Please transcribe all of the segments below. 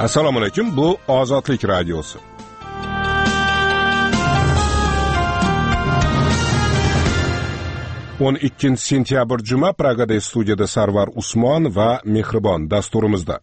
Assalomu alaykum, bu Ozodlik radiosi. o'n 2-sentyabr juma Pragada studiyada Sarvar Usmon va Mehribon dasturimizda.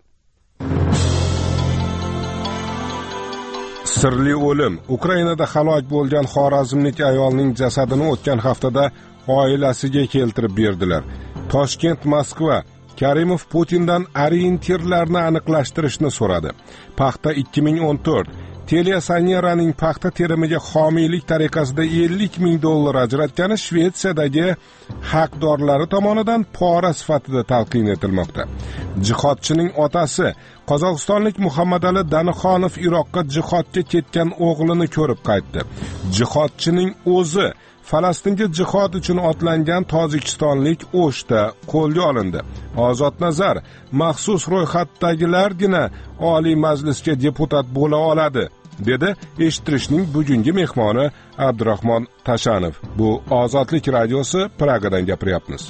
Sirli o'lim. Ukrainada halok bo'lgan xorazmlik ayolning jasadini o'tgan haftada oilasiga keltirib berdilar. Toshkent, Moskva. Karimov Putindan orientirlarni aniqlashtirishni so'radi. Paxta 2014. Telesaneraning paxta terimiga homiylik tariqasida $50,000 ajratgani Shvetsiyadagi haqdorlari tomonidan pora sifatida talqin etilmoqda. Jihodchining otasi Qozog'istonlik Muhammadali Danixonov Iroqqa jihodga ketgan o'g'lini ko'rib qaytdi. Jihodchining o'zi Falastinga jihod uchun otlangan tojikistonlik O'shda qo'lga olindi. Ozod Nazar maxsus ro'yxatdagilargina Oliy Majlisga deputat bo'la oladi, dedi eshittirishning bugungi mehmoni Abdurahmon Tashanov. Bu Ozodlik radiosi, Pragadan gapiryapmiz.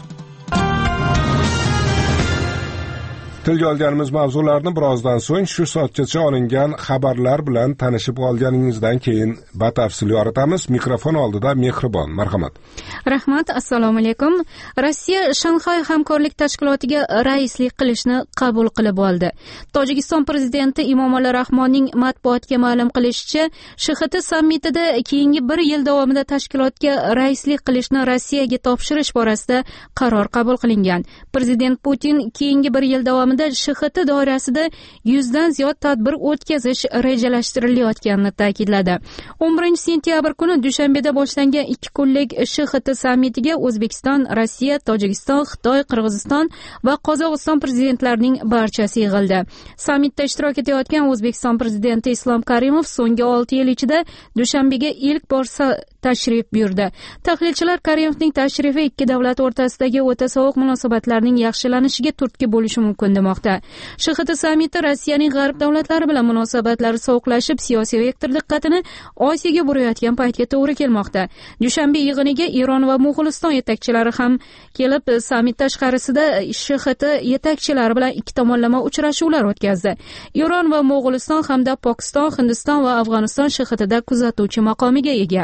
Tilga olganimiz mavzularni birozdan so'ng shu soatgacha olingan xabarlar bilan tanishib olganingizdan keyin batafsil yoritamiz. Mikrofon oldida Mehribon. Marhamat. Rahmat. Assalomu alaykum. Rossiya Shanxay hamkorlik tashkilotiga raislik qilishni qabul qilib oldi. Tojikiston prezidenti Emomali Rahmonning matbuotga ma'lum qilishicha, SHT sammitida keyingi 1 yil davomida tashkilotga raislik qilishni Rossiyaga topshirish borasida qaror qabul qilingan. Prezident Putin keyingi 1 yil davomida SHT doirasida 100 dan ziyod tadbir o'tkazish rejalashtirilayotganini ta'kidladi. 11-sentyabr kuni Dushanbeda boshlangan 2 kunlik SHT sammitiga O'zbekiston, Rossiya, Tojikiston, Xitoy, Qirg'iziston va Qozog'iston prezidentlarining barchasi yig'ildi. Sammitda ishtirok etayotgan O'zbekiston prezidenti Islom Karimov so'nggi 6 yil ichida Dushanbega ilk bor tashrif buyurdi. Tahlilchilar Karimovning tashrifi ikki davlat o'rtasidagi o'ta sovuq munosabatlarning yaxshilanishiga turtki bo'lishi mumkin demoqda. SHT sammiti Rossiyaning g'arb davlatlari bilan munosabatlari sovuqlashib, siyosiy vektor diqqatini Osiyoga burayotgan paytga to'g'ri kelmoqda. Dushanbe yig'iniga Eron va Mo'g'uliston yetakchilari ham kelib, sammit tashqarisida SHT yetakchilari bilan ikki tomonlama uchrashuvlar o'tkazdi. Eron va Mo'g'uliston hamda Pokiston, Hindiston va Afg'oniston SHTda kuzatuvchi maqomiga ega.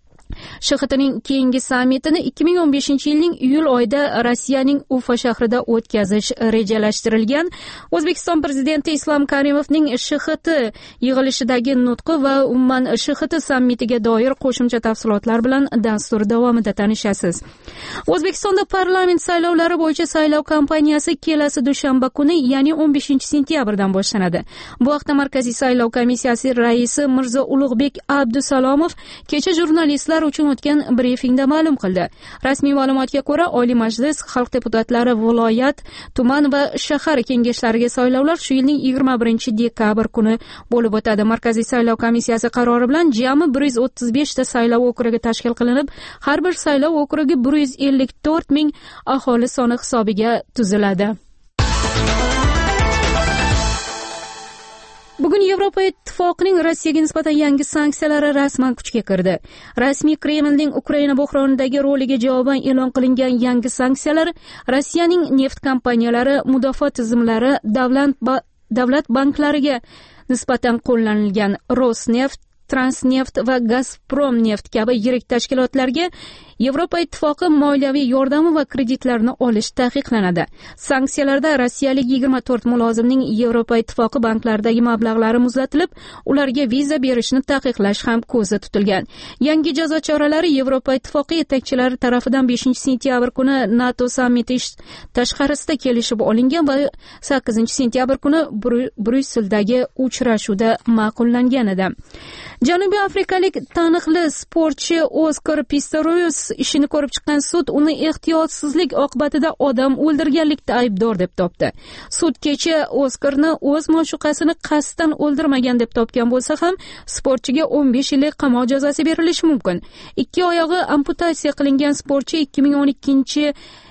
SHTning keyingi sammitini 2015-yilning iyul oyida Rossiyaning Ufa shahrida o'tkazish rejalashtirilgan. O'zbekiston prezidenti Islom Karimovning SHT yig'ilishidagi nutqi va umuman SHT sammitiga doir qo'shimcha tafsilotlar bilan dastur davomida tanishasiz. O'zbekistonda parlament saylovlari bo'yicha saylov kampaniyasi kelasi dushanba kuni, ya'ni 15-sentyabrdan boshlanadi. Bu haqda Markaziy saylov komissiyasi raisi Mirzo Ulug'bek Abdusalomov kecha jurnalistlar uchun o'tgan brifingda ma'lum qildi. Rasmiy ma'lumotga ko'ra, Oliy Majlis, xalq deputatlari, viloyat, tuman va shahar kengashlariga saylovlar shu yilning 21-dekabr kuni bo'lib o'tadi. Markaziy saylov komissiyasi qarori bilan jami 135 ta saylov okrugi tashkil qilinib, har bir saylov okrugi 154 ming aholi soni hisobiga tuziladi. Bugun Yevropa Ittifoqining Rossiyaga nisbatan yangi sanksiyalari rasman kuchga kirdi. Rasmiy Kremlning Ukraina bo'hronidagi roliga javoban e'lon qilingan yangi sanksiyalar Rossiyaning neft kompaniyalari, mudofaa tizimlari, davlat banklariga nisbatan qo'llanilgan. Rosneft, Transneft va Gazprom neft kabi yirik tashkilotlarga Yevropa Ittifoqi moliyaviy yordami va kreditlarni olish taqiqlanadi. Sanksiyalarda rossiyalik 24 mulozimning Yevropa Ittifoqi banklaridagi mablag'lari muzlatilib, ularga viza berishni taqiqlash ham ko'zda tutilgan. Yangi jazo choralari Yevropa Ittifoqi yetakchilari tomonidan 5-sentyabr kuni NATO sammiti tashqarisida kelishib olingan va 8-sentyabr kuni Bryusseldagi uchrashuvda ma'qullangan edi. Janubiy afrikalik taniqli sportchi Oskar Pistorius ishini ko'rib chiqqan sud uni ehtiyotsizlik oqibatida odam o'ldirganlikda aybdor deb topdi. Sud kecha Oskarni o'z ma'shuqasini qasddan o'ldirmagan deb topgan bo'lsa ham, sportchiga 15 yillik qamoq jazosi berilishi mumkin. Ikki oyog'i amputatsiya qilingan sportchi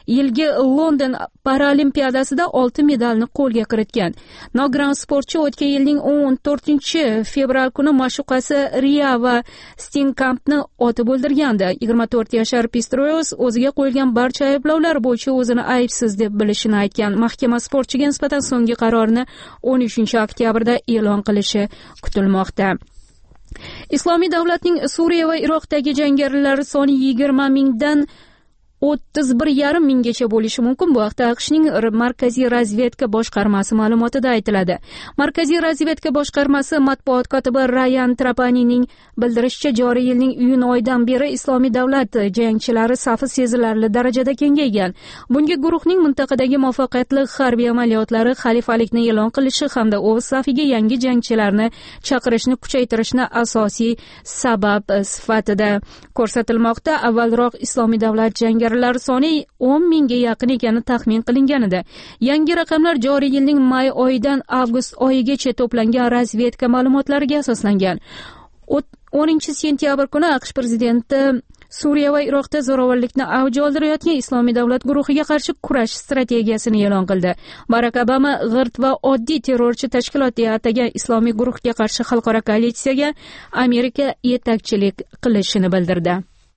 yilgi London Paralimpiadasida oltin medalni qo'lga kiritgan. Nogiron sportchi o'tgan yilning 14-fevral kuni ma'shuqasi Ria va Steenkampni otib o'ldirgandi. 24 yashar Pistorius o'ziga qo'yilgan barcha ayblovlar bo'yicha o'zini aybsiz deb bilishini aytgan. Mahkama sportchiga nisbatan so'nggi qarorni 13-oktyabrda e'lon qilishi kutilmoqda. Islomiy davlatning Suriya va Iroqdagi jangarilari soni 20 mingdan 31,5 minggacha bo'lishi mumkin. Bu haqda AQShning Markaziy razvedka boshqarmasi ma'lumotida aytiladi. Markaziy razvedka boshqarmasi matbuot kotibi Rayan Trapanining bildirishicha, joriy yilning iyun oyidan beri Islomiy davlat jangchilari safi sezilarli darajada kengaygan. Bunga guruhning mintaqadagi muvaffaqiyatli harbiy amaliyotlari, xalifalikni e'lon qilishi hamda o'z safiga yangi jangchilarni chaqirishni kuchaytirishni asosiy sabab sifatida ko'rsatilmoqda. Avvalroq Islomiy davlat jangarilari soni 10 mingga yaqin ekani taxmin qilinganida. Yangi raqamlar joriy yilning may oyidan avgust oyigacha to'plangan razvedka ma'lumotlariga asoslangan. 10-sentyabr kuni AQSh prezidenti Suriya va Iroqda zo'ravonlikni avj oldirayotgan Islomiy davlat guruhiga qarshi kurash strategiyasini e'lon qildi. Barak Obama g'irt va oddiy terrorchi tashkilot deya atagan islomiy guruhga qarshi xalqaro koalitsiyaga Amerika yetakchilik qilishini bildirdi.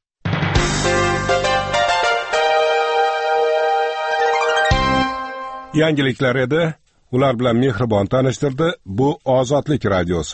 Yangiliklar edi, ular bilan mehribon tanishtirdi. Bu Ozodlik radiosi.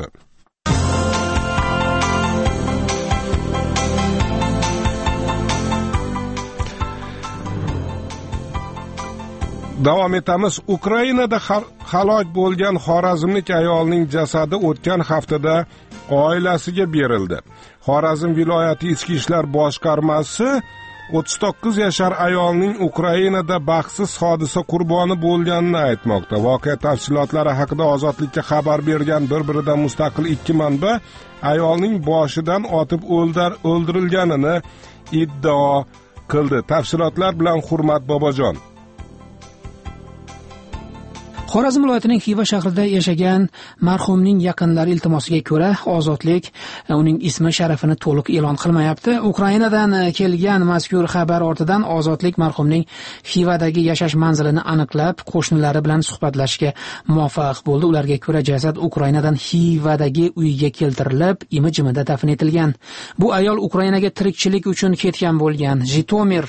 Davom etamiz. Ukrainada halok bo'lgan xorazmlik ayolning jasadi o'tgan haftada oilasiga berildi. Xorazm viloyati ichki ishlar boshqarmasi 39 yashar ayolning Ukrainada baxtsiz hodisa qurboni bo'lganini aytmoqda. Voqea tafsilotlari haqida Ozodlikka xabar bergan bir-biridan mustaqil ikki manba ayolning boshidan otib o'ldirilganini iddao qildi. Tafsilotlar bilan Hurmat Bobojon. Xorazm viloyatining Xiva shahrida yashagan marhumning yaqinlari iltimosiga ko'ra, Ozodlik uning ismi sharafini to'liq e'lon qilmayapti. Ukrainadan kelgan mazkur xabar ortidan Ozodlik marhumning Xivadagi yashash manzilini aniqlab, qo'shnilari bilan suhbatlashishga muvaffaq bo'ldi. Ularga ko'ra, jasad Ukrainadan Xivadagi uyiga keltirilib, imi-jimida dafn etilgan. Bu ayol Ukrainaga tirikchilik uchun ketgan bo'lgan. Jitomir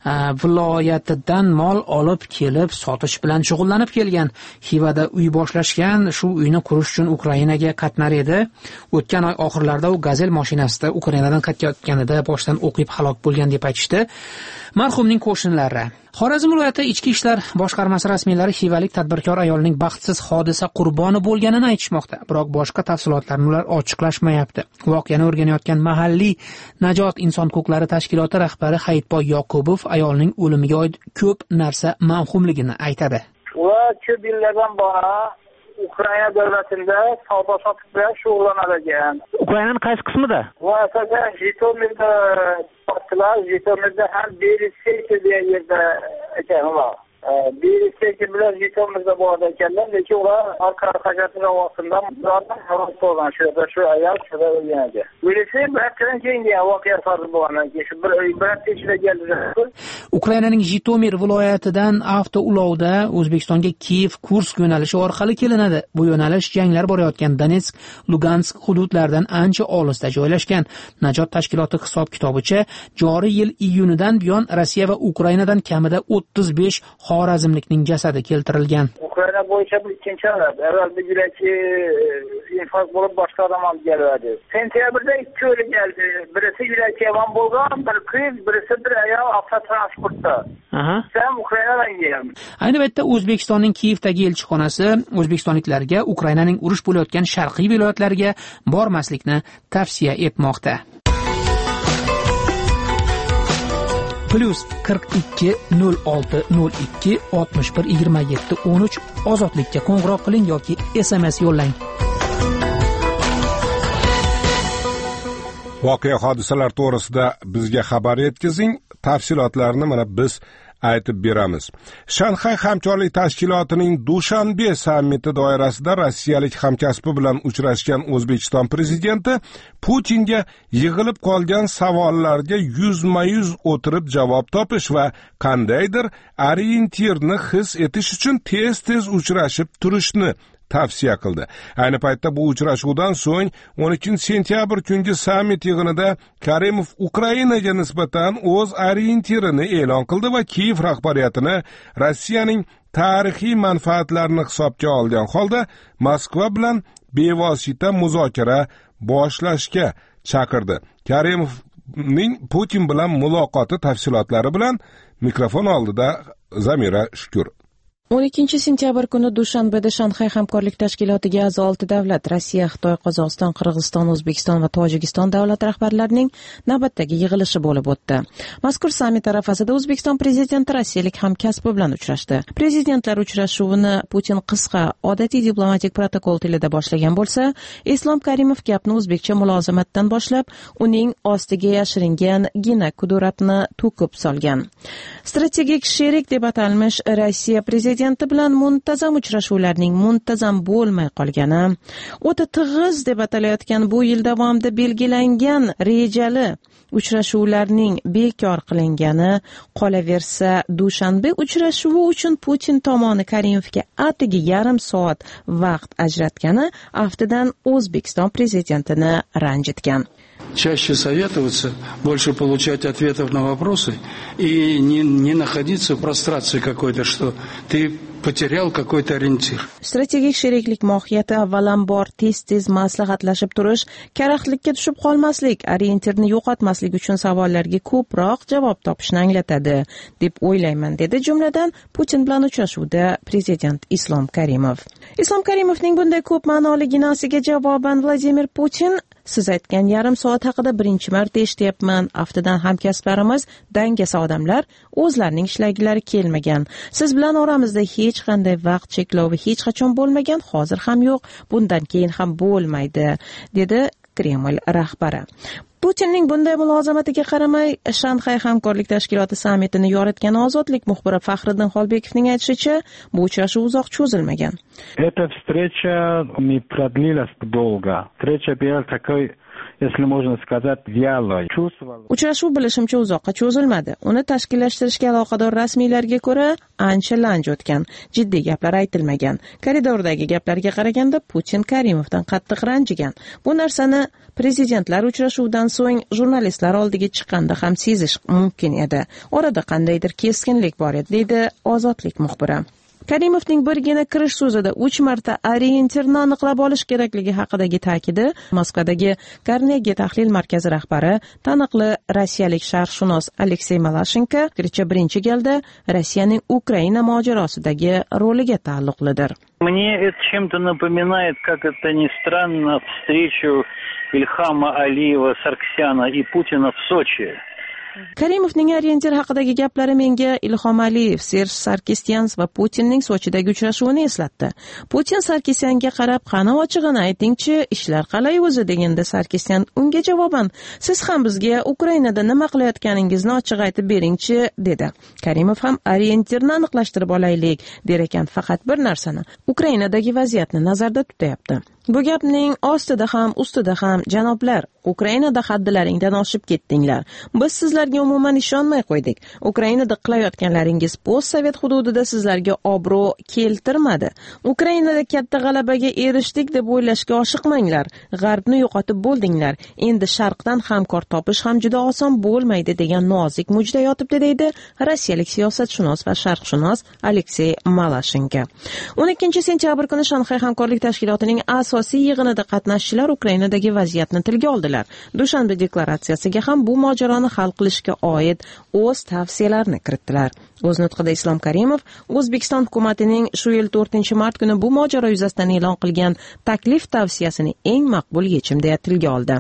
viloyatidan mol olib kelib, sotish bilan shug'ullanib kelgan. Xivada uy boshlashgan, shu uyni qurish uchun Ukrainaga qatnar edi. O'tgan oy oxirlarida u Gazel mashinasida Ukrainadan qaytayotganida boshdan o'qib halok bo'lgan deb aytishdi marhumning qo'shnilari. Xorazm viloyati ichki ishlar boshqarmasi rasmiylari xivalik tadbirkor ayolning baxtsiz hodisa qurboni bo'lganini aytishmoqda, biroq boshqa tafsilotlarni ular ochiqlashmayapti. Voqeani o'rganayotgan mahalliy Najot inson huquqlari tashkiloti rahbari Hayitboy Yoqubov ayolning o'limiga oid ko'p narsa mavhumligini aytadi. Ular ko'p yillardan beri Ukraina davlatida savdo-sotiq bilan shug'ullanadigan. Ukrainaning qaysi qismida? Bu asosan Jitomirda portlar, Jitomirda ham Beriseyki degan yerda ekanlar. Beriseyki bilan Jitomirda bor ekanlar, lekin ular orqa-orqaga vaqtida ulardan xabar bo'lgan shu ayol shunda o'lgan edi. Berisey bir haftadan keyin voqea sodir bo'lgandan keyin shu bir hafta ichida keldi. Ukrainaning Jitomir viloyatidan avtoulovda O'zbekistonga Kiyev-Kursk yo'nalishi orqali kelinadi. Bu yo'nalish janglar borayotgan Donetsk, Lugansk hududlaridan ancha olisda joylashgan. Najot tashkiloti hisob-kitobicha joriy yil iyunidan buyon Rossiya va Ukrainadan kamida 35 xorazmlikning jasadi keltirilgan. Ukraina bo'yicha bu ikkinchi holat. Avval bir yurakchi infarkt bo'lib boshqa odam olib keladi. Sentyabrda ikki o'li keldi. Birisi yurakchi yomon bo'lgan, bir qiz, birisi bir ayol avtotransportda. Sen Ukrainadan kelgan. Ayni paytda O'zbekistonning Kiyevdagi elchixonasi o'zbekistonliklarga Ukrainaning urush bo'layotgan sharqiy viloyatlariga bormaslikni tavsiya etmoqda. +42 06 02 61 27 13 Ozodlikka qo'ng'iroq qiling yoki SMS yo'llang. Voqea hodisalar to'g'risida bizga xabar yetkazing. Tafsilotlarni mana biz aytib beramiz. Shanxay hamkorlik tashkilotining Dushanbe sammiti doirasida rossiyalik hamkasbi bilan uchrashgan O'zbekiston prezidenti Putinga yig'ilib qolgan savollarga yuzma-yuz o'tirib javob topish va qandaydir orientirni his etish uchun tez-tez uchrashib turishni tavsiya qildi. Ayni paytda bu uchrashuvdan so'ng 12-sentyabr kungi sammit yig'inida Karimov Ukrainaga nisbatan o'z orientirini e'lon qildi va Kiyev rahbariyatini Rossiyaning tarixiy manfaatlarini hisobga olgan holda Moskva bilan bevosita muzokara boshlashga chaqirdi. Karimovning Putin bilan muloqoti tafsilotlari bilan mikrofon oldida Zamira Shukur. 12-sentyabr kuni Dushanbeda Shanxay hamkorlik tashkilotiga a'zo 6 davlat Rossiya, Xitoy, Qozog'iston, Qirg'iziston, O'zbekiston va Tojikiston davlat rahbarlarining navbatdagi yig'ilishi bo'lib o'tdi. Mazkur sammit arafasida O'zbekiston prezidenti rossiyalik hamkasbi bilan uchrashdi. Prezidentlar uchrashuvini Putin qisqa, odatiy diplomatik protokol tilida boshlagan bo'lsa, Islom Karimov gapni o'zbekcha mulozamatdan boshlab, uning ostiga yashiringan gina kuduratni to'kib solgan. Strategik sherik deb atalmish Rossiya prezidenti bilan muntazam uchrashuvlarning muntazam bo'lmay qolgani, o'ta tig'iz deb atalayotgan bu yil davomida belgilangan rejali uchrashuvlarning bekor qilingani, qolaversa Dushanbe uchrashuvi uchun Putin tomoni Karimovga atigi yarim soat vaqt ajratgani aftidan O'zbekiston prezidentini ranjitgan. Чаще советоваться, больше получать ответов на вопросы и не находиться в прострации какой-то, что ты потерял какой-то ориентир. Strategik sheriklik mohiyati avvalambor tez-tez maslahatlashib turish, karaxtlikka tushib qolmaslik, orientirni yo'qotmaslik uchun savollarga ko'proq javob topishni anglatadi, deb o'ylayman, dedi jumladan Putin bilan uchrashuvda prezident Islom Karimov. Islom Karimovning bunday ko'p ma'noli ginasiga javoban Vladimir Putin: siz aytgan yarim soat haqida birinchi marta eshityapman. Aftidan hamkasblarimiz dangasa odamlar, o'zlarining ishlagilari kelmagan. Siz bilan oramizda hech qanday vaqt cheklovi hech qachon bo'lmagan, hozir ham yo'q, bundan keyin ham bo'lmaydi, dedi Kreml rahbari. Putinning bunday mulozamatiga qaramay, Shanxay hamkorlik tashkiloti sammitini yoritgan ozodlik muxbiri Faxriddin Xolbekovning aytishicha, bu uchrashuv uzoq cho'zilmagan. Эта встреча не продлилась долго. Встреча была такой, если можно сказать, вялой. Uchrashuv bilishimcha uzoqqa cho'zilmadi. Uni tashkillashtirishga aloqador rasmiylarga ko'ra ancha lanj o'tgan. Jiddiy gaplar aytilmagan. Koridordagi gaplarga qaraganda Putin Karimovdan qattiq ranjigan. Bu narsani prezidentlar uchrashuvidan so'ng jurnalistlar oldiga chiqqanda ham sezish mumkin edi. Orada qandaydir keskinlik bor edi, deydi ozodlik muxbiri. Karimovning birgina kirish so'zida 3 marta orientirni aniqlab olish kerakligi haqidagi ta'kidi Moskvadagi Carnegie tahlil markazi rahbari, taniqli rossiyalik sharqshunos Aleksey Malashenko fikricha birinchi galda Rossiyaning Ukraina mojarosidagi roliga taalluqlidir. Мне это чем-то напоминает, как это ни странно, встречу Ильхама Алиева, Сарксяна и Путина в Сочи. Karimovning orientir haqidagi gaplari menga Ilhom Aliyev, Serj Sarkisyan va Putinning Sochidagi uchrashuvini eslatdi. Putin Sarkisyanga qarab, "Qani ochig'ini aytingchi, ishlar qalay o'zi?" deganda Sarkisyan unga javoban, "Siz ham bizga Ukrainada nima qilayotganingizni ochiq aytib beringchi", dedi. Karimov ham orientirni aniqlashtirib olaylik der ekan, faqat bir narsani, Ukrainadagi vaziyatni nazarda tutyapti. Bu gapning ostida ham, ustida ham, janoblar, Ukrainada haddilaringdan oshib ketdinglar. Biz sizlarga umuman ishonmay qo'ydik. Ukrainada qilayotganlaringiz post-sovet hududida sizlarga obro' keltirmadi. Ukrainada katta g'alabaga erishdik deb o'ylashga oshiqmanglar. G'arbni yo'qotib bo'ldinglar. Endi sharqdan hamkor topish ham juda oson bo'lmaydi degan nozik mujda yotibdi, deydi rossiyalik siyosatshunos va sharqshunos Aleksey Malashenko. 12-sentyabr kuni Shanxay hamkorlik tashkilotining asosiy yig'inida qatnashchilar Ukrainadagi vaziyatni tilga oldilar. Dushanbe deklaratsiyasiga ham bu mojaroni hal qilishga oid o'z tavsiyalarini kiritdilar. O'z nutqida Islom Karimov O'zbekiston hukumatining shu yil 4-mart kuni bu mojaro yuzasidan e'lon qilgan taklif tavsiyasini eng maqbul yechim deya tilga oldi.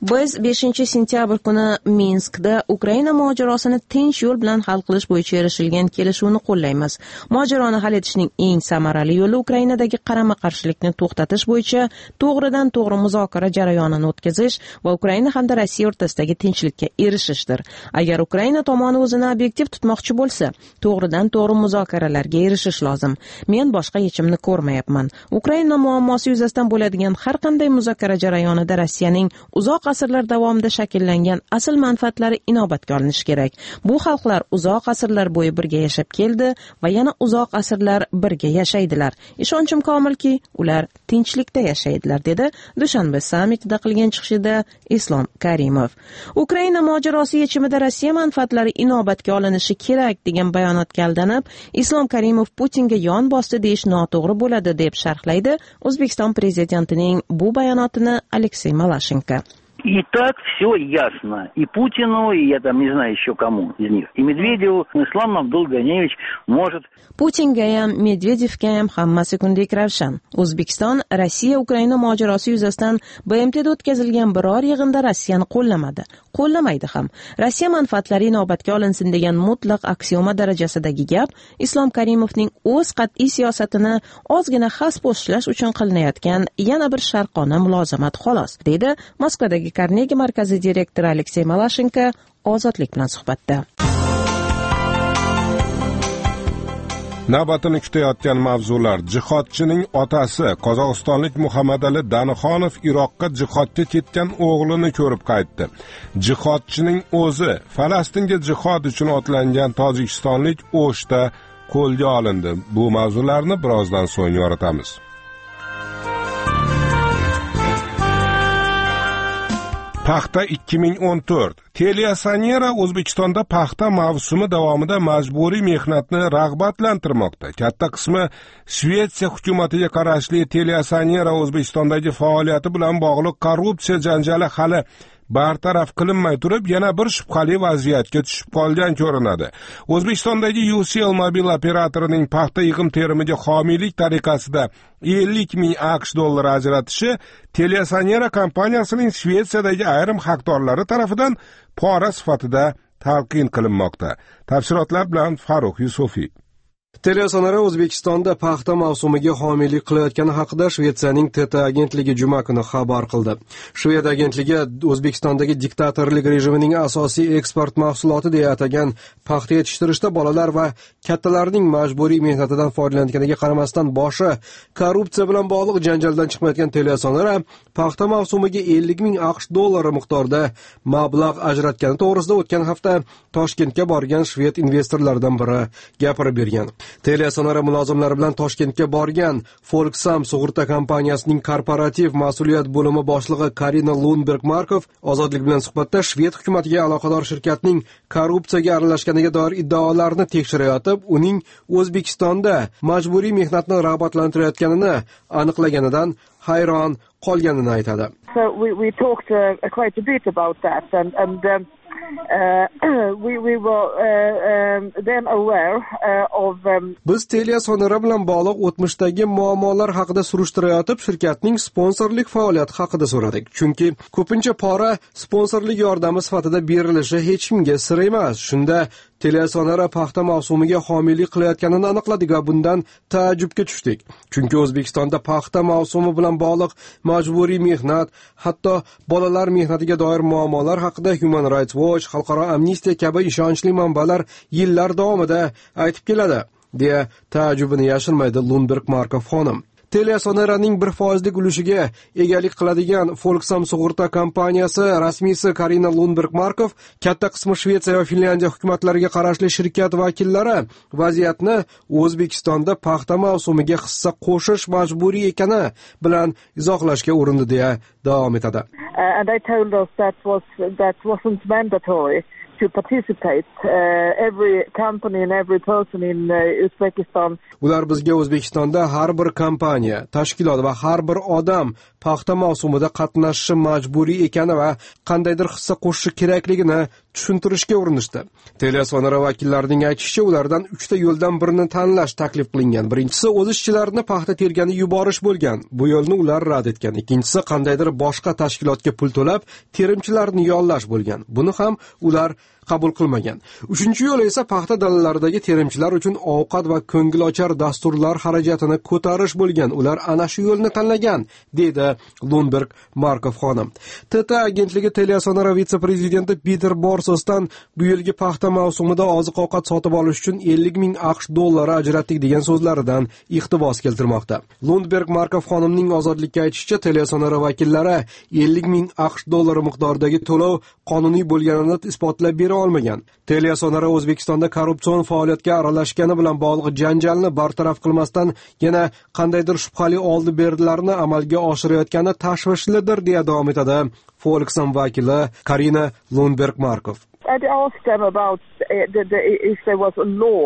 Biz 5-sentyabr kuni Minskda Ukraina mojarosini tinch yo'l bilan hal qilish bo'yicha erishilgan kelishuvni qo'llaymiz. Mojaroni hal etishning eng samarali yo'li Ukrainadagi qarama-qarshilikni to'xtatish bo'yicha to'g'ridan-to'g'ri muzokara jarayonini o'tkazish va Ukraina hamda Rossiya o'rtasidagi tinchlikka erishishdir. Agar Ukraina tomoni o'zini obyektiv tutmoqchi bo'lsa, to'g'ridan-to'g'ri muzokaralarga erishish lozim. Men boshqa yechimni ko'rmayapman. Ukraina muammosi yuzasidan bo'ladigan har qanday muzokara jarayonida Rossiyaning uzoq asrlar davomida shakllangan asl manfaatlari inobatga olinishi kerak. Bu xalqlar uzoq asrlar bo'yi birga yashab keldi va yana uzoq asrlar birga yashaydilar. Ishonchim komilki, ular tinchlikda yashaydilar, dedi Dushanbe sammitida qilgan chiqishida Islom Karimov. Ukraina mojarosi yechimida Rossiya manfaatlari inobatga olinishi kerak degan bayonotga aldanib, Islom Karimov Putinga yon bosdi deyish noto'g'ri bo'ladi deb sharhlaydi O'zbekiston prezidentining bu bayonotini Aleksey Malashenko. И так все ясно. И Путину, и я там не знаю еще кому из них. И Медведеву, Ислам Абдул Ганевич может... Putinga ham, Medvedevga ham hammasi kundek ravshan. O'zbekiston Rossiya Ukraina mojarosi yuzasidan BMTda o'tkazilgan biror yig'inda Rossiyani qo'llamadi. Qo'llamaydi ham. Rossiya manfaatlari inobatga olinsin degan mutlaq aksioma darajasidagi gap Islom Karimovning o'z qat'iy siyosatini ozgina xaspo'shlash uchun qilinayotgan yana bir sharqona mulozamat xolos, dedi Moskvadagi Karnegi markazi direktori Aleksey Malashenko Ozodlik bilan suhbatda. Navbatini kutayotgan mavzular. Jihodchining otasi Qozog'istonlik Muhammadali Danixonov Iroqqa jihodga ketgan o'g'lini ko'rib qaytdi. Jihodchining o'zi Falastinga jihod uchun otlangan tojikistonlik O'shda qo'lga olindi. Bu mavzularni birozdan so'ng yoritamiz. Paxta 2014. Telesanera O'zbekistonda paxta mavsumi davomida majburiy mehnatni rag'batlantirmoqda. Katta qismi Shvetsiya hukumatiga qarashli Telesanera O'zbekistondagi faoliyati bilan bog'liq korrupsiya janjali hali bartaraf qilinmay turib, yana bir shubhali vaziyatga tushib qolgan ko'rinadi. O'zbekistondagi UCL mobil operatorining paxta yig'im terimiga homiylik tariqasida 50 ming AQSh dollari ajratishi Telesanera kompaniyasining Shvetsiyadagi ayrim haqdorlari tarafidan pora sifatida talqin qilinmoqda. Tafsilotlar bilan Farruh Yusufiy. Telesanera O'zbekistonda paxta mavsumiga homiylik qilayotgani haqida Shvetsiyaning TT agentligi juma kuni xabar qildi. Shved agentligi O'zbekistondagi diktatorlik rejimining asosiy eksport mahsuloti deya atagan paxta yetishtirishda bolalar va kattalarning majburiy mehnatidan foydalanganiga qaramasdan boshi korrupsiya bilan bog'liq janjaldan chiqmayotgan Telesanera paxta mavsumiga 50 ming AQSh dollari miqdorida mablag' ajratgani to'g'risida o'tgan hafta Toshkentga borgan shved investorlardan biri gapirib bergan. Telesanera mulozimlari bilan Toshkentga borgan Folksam sug'urta kompaniyasining korporativ mas'uliyat bo'limi boshlig'i Karina Lundberg-Markov Ozodlik bilan suhbatda shved hukumatiga aloqador shirkatning korrupsiyaga aralashganiga doir iddaolarni tekshirayotib, uning O'zbekistonda majburiy mehnatni rag'batlantirayotganini aniqlaganidan hayron qolganini aytadi. So we talked quite a bit about that and we were then aware of Biz Telesanera bilan bog'liq o'tmishdagi muammolar haqida surishtirayotib, shirkatning sponsorlik faoliyati haqida so'radik. Chunki ko'pincha pora sponsorlik yordami sifatida berilishi hech kimga sir emas. Shunda Telesanera paxta mavsumiga homiylik qilayotganini aniqladik va bundan taajjubga tushdik. Chunki O'zbekistonda paxta mavsumi bilan bog'liq majburiy mehnat, hatto bolalar mehnatiga doir muammolar haqida Human Rights Watch, Xalqaro amnistiya kabi ishonchli manbalar yillar davomida aytib keladi, deya taajjubini yashirmaydi Lundberg-Markov xonim. Telesaneraning 1% ulushiga egalik qiladigan Folksam sug'urta kompaniyasi rasmiysi Karina Lundberg-Markov katta qismi Shvetsiya va Finlandiya hukumatlariga qarashli shirkat vakillari vaziyatni O'zbekistonda paxta mavsumiga hissa qo'shish majburiy ekani bilan izohlashga urindi, deya davom etadi. And I told us that wasn't mandatory to participate. Every company and every person in Uzbekistan. Ular bizga O'zbekistonda har bir kompaniya, tashkilot va har bir odam paxta mavsumida qatnashishi majburiy ekani va qandaydir hissa qo'shishi kerakligini tushuntirishga urinishdi. Telesonara vakillarining aytishicha, ulardan 3 ta yo'ldan birini tanlash taklif qilingan. Birinchisi o'z ishchilarini paxta tergani yuborish bo'lgan. Bu yo'lni ular rad etgan. Ikkinchisi qandaydir boshqa tashkilotga pul to'lab terimchilarni yollash bo'lgan. Buni ham ular qabul qilmagan. Uchinchi yo'l esa paxta dalalaridagi terimchilar uchun ovqat va ko'ngilochar dasturlar xarajatini ko'tarish bo'lgan. Ular ana shu yo'lni tanlagan, dedi Lundberg Markov xonim. TT agentligi Telesonara vitse-prezidenti Peter Borsosdan bu yilgi paxta mavsumida oziq-ovqat sotib olish uchun 50 ming AQSh dollari ajratdik degan so'zlaridan iqtibos keltirmoqda. Lundberg Markov xonimning ozodlikka aytishicha, Telesonara vakillari 50 ming AQSh dollari miqdoridagi to'lov qonuniy bo'lganini isbotlab olmagan. Telesonara O'zbekistonda korrupsion faoliyatga aralashgani bilan bog'liq janjalni bartaraf qilmasdan yana qandaydir shubhali oldi-berdilarni amalga oshirayotgani tashvishlidir, deya davom etadi Folksam vakili Karina Lundberg-Markov. I asked them about if there was a law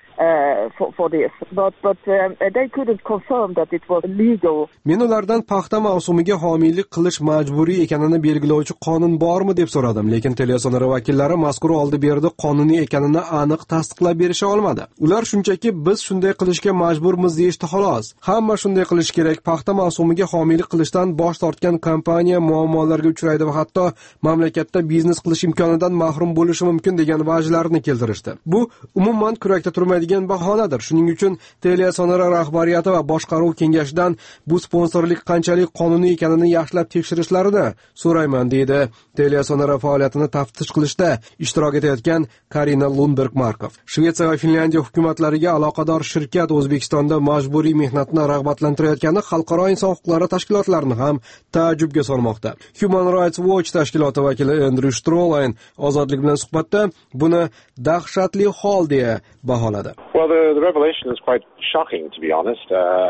for this, but they couldn't confirm that it was legal. Men ulardan paxta mavsumiga homiylik qilish majburiy ekanini belgilovchi qonun bormi deb so'radim, lekin Telesonara vakillari mazkur oldi-berdi qonuniy ekanini aniq tasdiqlab berisha olmadi. Ular shunchaki biz shunday qilishga majburmiz deyishdi xolos. Hamma shunday qilish kerak. Paxta mavsumiga homiylik qilishdan bosh tortgan kompaniya muammolarga uchraydi va hatto mamlakatda biznes qilish imkonidan mahrum bo'lishi mumkin degan vajlarni keltirishdi. Bu umuman kurakda turmaydi bahonadir. Shuning uchun Telesonara rahbariyati va boshqaruv kengashidan bu sponsorlik qanchalik qonuniy ekanini yaxshilab tekshirishlarini so'rayman, deydi Telesonara faoliyatini taftish qilishda ishtirok etayotgan Karina Lundberg-Markov. Shvetsiya va Finlandiya hukumatlariga aloqador shirkat O'zbekistonda majburiy mehnatni rag'batlantirayotgani xalqaro inson huquqlari tashkilotlarini ham taajjubga solmoqda. Human Rights Watch tashkiloti vakili Andrew Strolein ozodlik bilan suhbatda buni dahshatli hol deya baholadi. Well, the revelation is quite shocking, to be honest.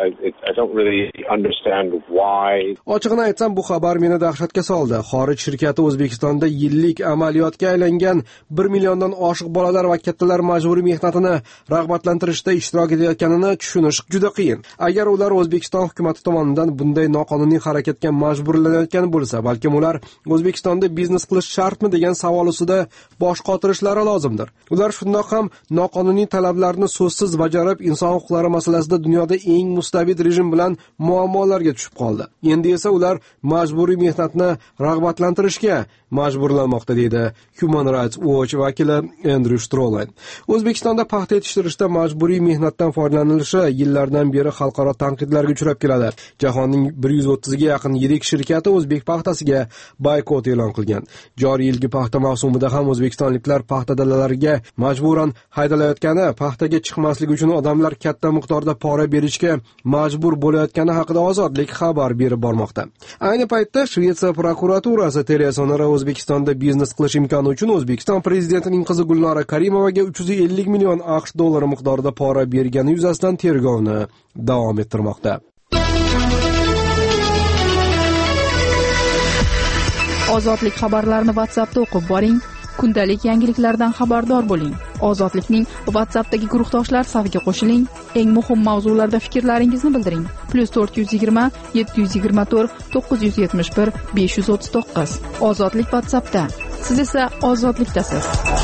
I don't really understand why. Ochig'ini aytsam, bu xabar meni dahshatga soldi. Xorij shirkati O'zbekistonda yillik amaliyotga aylangan 1 milliondan oshiq bolalar va kattalar majburiy mehnatini rag'batlantirishda ishtirok etayotganini tushunish juda qiyin. Agar ular O'zbekiston hukumati tomonidan bunday noqonuniy harakatga majburlanayotgan bo'lsa, balkim ular O'zbekistonda biznes qilish shartmi degan savol ustida bosh qotirishlari lozimdir. Ular shundoq ham noqonuniy talablarni so'zsiz bajarib, inson huquqlari masalasida dunyoda eng mustabid rejim bilan muammolarga tushib qoldi. Endi esa ular majburiy mehnatni rag'batlantirishga majburlanmoqda, deydi Human Rights Watch vakili Andrew Strolein. O'zbekistonda paxta yetishtirishda majburiy mehnatdan foydalanilishi yillardan beri xalqaro tanqidlarga uchrab keladi. Jahonning 130 ga yaqin yirik shirkati o'zbek paxtasiga boykot e'lon qilgan. Joriy yilgi paxta mavsumida ham o'zbekistonliklar paxta dalalariga majburan haydalayotgani, paxtaga chiqmaslik uchun odamlar katta miqdorda pora berishga majbur bo'layotgani haqida ozodlik xabar berib bormoqda. Ayni paytda Shvetsiya prokuraturasi Telesonara O'zbekistonda biznes qilish imkoni uchun O'zbekiston prezidentining qizi Gulnora Karimovaga 350 million AQSh dollari miqdorida pora bergani yuzasidan tergovni davom ettirmoqda. Ozodlik xabarlarini WhatsAppda o'qib boring. Kundalik yangiliklardan xabardor bo'ling. Ozodlikning WhatsAppdagi guruhdoshlar safiga qo'shiling. Eng muhim mavzularda fikrlaringizni bildiring. +420 724 971 539. Ozodlik WhatsAppda. Siz esa ozodlikdasiz.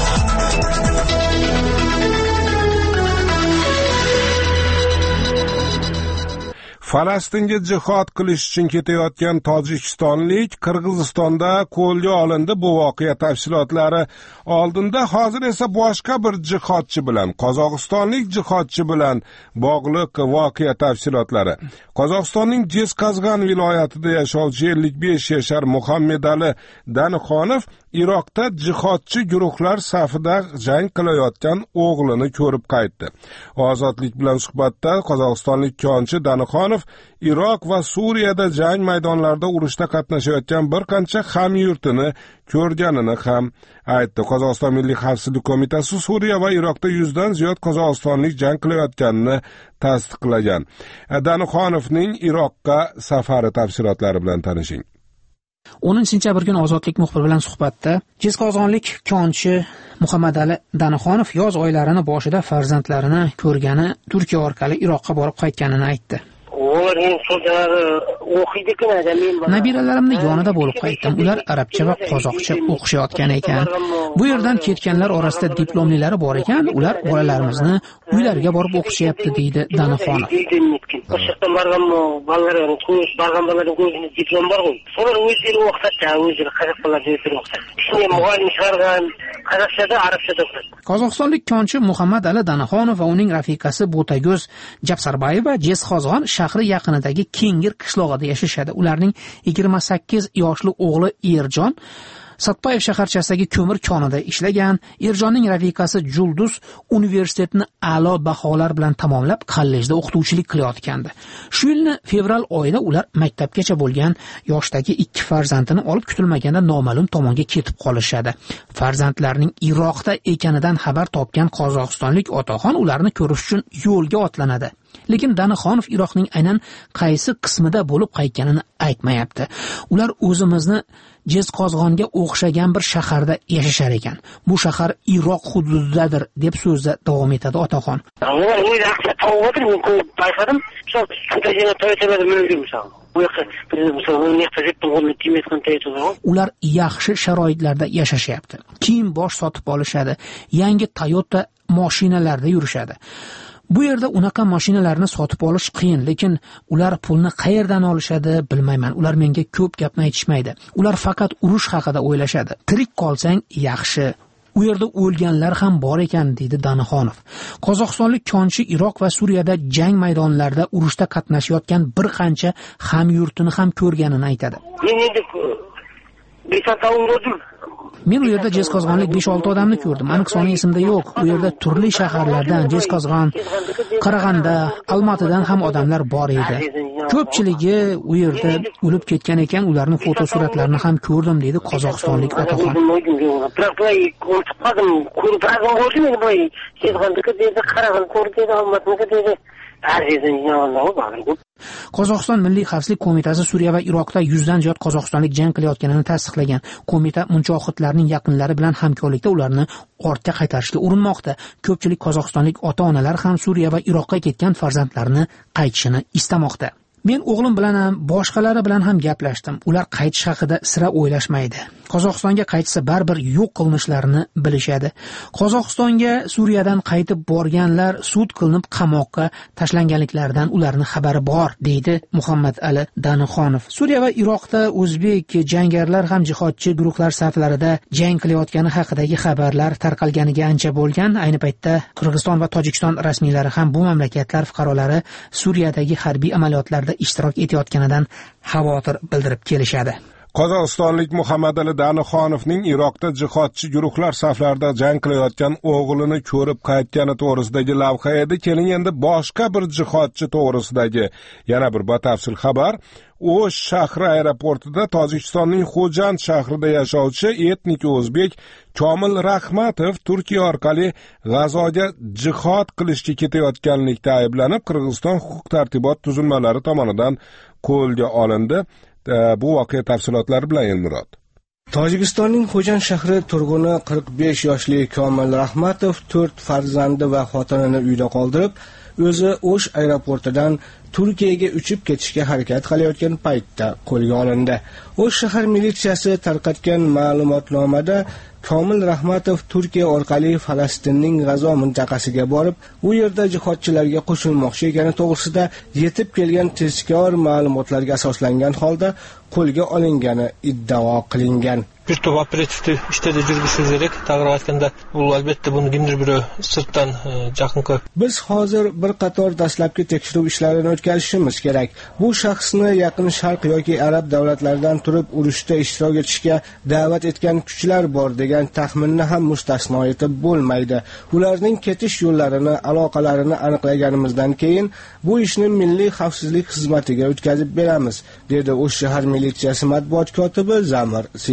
Falastinga jihod qilish uchun ketayotgan tojikistonlik Qirg'izistonda qo'lga olindi. Bu voqea tafsilotlari oldinda. Hozir esa boshqa bir jihodchi bilan, qozog'istonlik jihodchi bilan bog'liq voqea tafsilotlari. Qozog'istonning Jeskazgan viloyatida yashovchi 55 yashar Muhammadali Danixonov Iroqda jihodchi guruhlar safida jang qilayotgan o'g'lini ko'rib qaytdi. Ozodlik bilan suhbatda qozog'istonlik konchi Danixonov Iroq va Suriyada jang maydonlarida urushda qatnashayotgan bir qancha hamyurtini ko'rganini ham aytdi. Qozog'iston Milliy xavfsizlik qo'mitasi Suriya va Iroqda 100 dan ziyod qozog'istonlik jang qilayotganini tasdiqlagan. Danixonovning Iroqqa safari tafsilotlari bilan tanishing. 10 kuni Ozodlik muxbiri bilan suhbatda jizqozg'onlik konchi Muhammadali Danixonov yoz oylarini boshida farzandlarini ko'rgani, Turkiya orqali Iroqqa borib qaytganini aytdi. Nabiralarimni yonida bo'lib qaytdim. Ular arabcha va qozoqcha o'qishayotgan ekan. Bu yerdan ketganlar orasida diplomlilari bor ekan. Ular bolalarimizni uylariga borib o'qishyapti, deydi Danixonov. Qozog'istonlik konchi Muhammadali Danixonov va uning rafiqasi Bo'tago'z Jabsarbayeva Jizqozg'on shahri yaqinidagi Kengir qishlog'ida yashashadi. Ularning 28 yoshli o'g'li Erjon Satpayev shaharchasidagi ko'mir konida ishlagan. Erjonning rafiqasi Julduz universitetni a'lo baholar bilan tamomlab, kollejda o'qituvchilik qilayotgandi. Shu yilning fevral oyida ular maktabgacha bo'lgan yoshdagi 2 farzandini olib kutilmaganda noma'lum tomonga ketib qolishadi. Farzandlarining Iroqda ekanidan xabar topgan qozog'istonlik otaxon ularni ko'rish uchun yo'lga otlanadi. Lekin Danixonov Iroqning aynan qaysi qismida bo'lib qaytganini aytmayapti. Ular o'zimizni Jizqozg'onga o'xshagan bir shaharda yashashar ekan. Bu shahar Iroq hududidadir, deb so'zda davom etadi otaxon. Ular yaxshi sharoitlarda yashashyapti. Kiyim bosh sotib olishadi. Yangi Toyota mashinalarda yurishadi. Bu yerda unaqa mashinalarni sotib olish qiyin, lekin ular pulni qayerdan olishadi bilmayman. Ular menga ko'p gapni aytishmaydi. Ular faqat urush haqida o'ylashadi. Tirik qolsang yaxshi. U yerda o'lganlar ham bor ekan, deydi Danixonov. Qozog'istonlik konchi Iroq va Suriyada jang maydonlarida urushda qatnashayotgan bir qancha hamyurtini ham ko'rganini aytadi. Men u yerda Jizqozg'onlik 5-6 odamni ko'rdim. Aniq soni esimda yo'q. U yerda turli shaharlardan, Jizqozg'on, Qarag'anda, Almatidan ham odamlar bor edi. Ko'pchiligi u yerda o'lib ketgan ekan. Ularning fotosuratlarini ham ko'rdim, deydi qozog'istonlik otaxon. Qozog'iston Milliy xavfsizlik qo'mitasi Suriya va Iroqda 100 dan ziyod qozog'istonlik jang qilayotganini tasdiqlagan. Qo'mita munchohidlarning yaqinlari bilan hamkorlikda ularni ortga qaytarishga urinmoqda. Ko'pchilik qozog'istonlik ota-onalar ham Suriya va Iroqqa ketgan farzandlarini qaytishini istamoqda. Men o'g'lim bilan ham, boshqalari bilan ham gaplashdim. Ular qaytish haqida sira o'ylashmaydi. Qozog'istonga qaytsa baribir yo'q qilmishlarini bilishadi. Qozog'istonga Suriyadan qaytib borganlar sud qilinib qamoqqa tashlanganliklaridan ularning xabari bor, deydi Muhammadali Danixonov. Suriya va Iroqda o'zbek jangarilar ham jihodchi guruhlar saflarida jang qilayotgani haqidagi xabarlar tarqalganiga ancha bo'lgan. Ayni paytda Qirg'iziston va Tojikiston rasmiylari ham bu mamlakatlar fuqarolari Suriyadagi harbiy amaliyotlarda ishtirok etayotganidan xavotir bildirib kelishadi. Qozog'istonlik Muhammadali Danixonovning Iroqda jihodchi guruhlar saflarida jang qilayotgan o'g'lini ko'rib qaytgani to'g'risidagi lavha edi. Keling endi boshqa bir jihodchi to'g'risidagi yana bir batafsil xabar. O'sh shahri aeroportida Tojikistonning Xo'jand shahrida yashovchi etnik o'zbek Komil Rahmatov Turkiya orqali G'azoga jihod qilishga ketayotganlikda ayblanib, Qirg'iziston huquq-tartibot tuzilmalari tomonidan qo'lga olindi. Bu voqea tafsilotlari bilan Elmurod. Tojikistonning Xo'jand shahri turg'uni 45 yoshli Komil Rahmatov 4 farzandi va xotinini uyda qoldirib, o'zi O'sh aeroportidan Turkiyaga uchib ketishga harakat qilayotgan paytda qo'lga olindi. O'sh shahar militsiyasi tarqatgan ma'lumotnomada Komil Rahmatov Turkiya orqali Falastinning G'azo mintaqasiga borib, u yerda jihodchilarga qo'shilmoqchi ekani to'g'risida yetib kelgan tezkor ma'lumotlarga asoslangan holda qo'lga olingani iddao qilingan. Bir top operativni ishtada yurgizishimiz to'g'ri aytganda, bu albatta buni kimdir biri sirtdan yaqinqi. Biz hozir bir qator dastlabki tekshiruv ishlarini o'tkazishimiz kerak. Bu shaxsni Yaqin Sharq yoki arab davlatlaridan turib urushda ishtirok etishga da'vat etgan kuchlar bor degan taxminni ham mustasno etib bo'lmaydi. Ularning ketish yo'llarini, aloqalarini aniqlaganimizdan keyin bu ishni Milliy xavfsizlik xizmatiga o'tkazib beramiz, dedi O'sh shahar militsiyasi matbuot kotibi Zamir Sidiqov.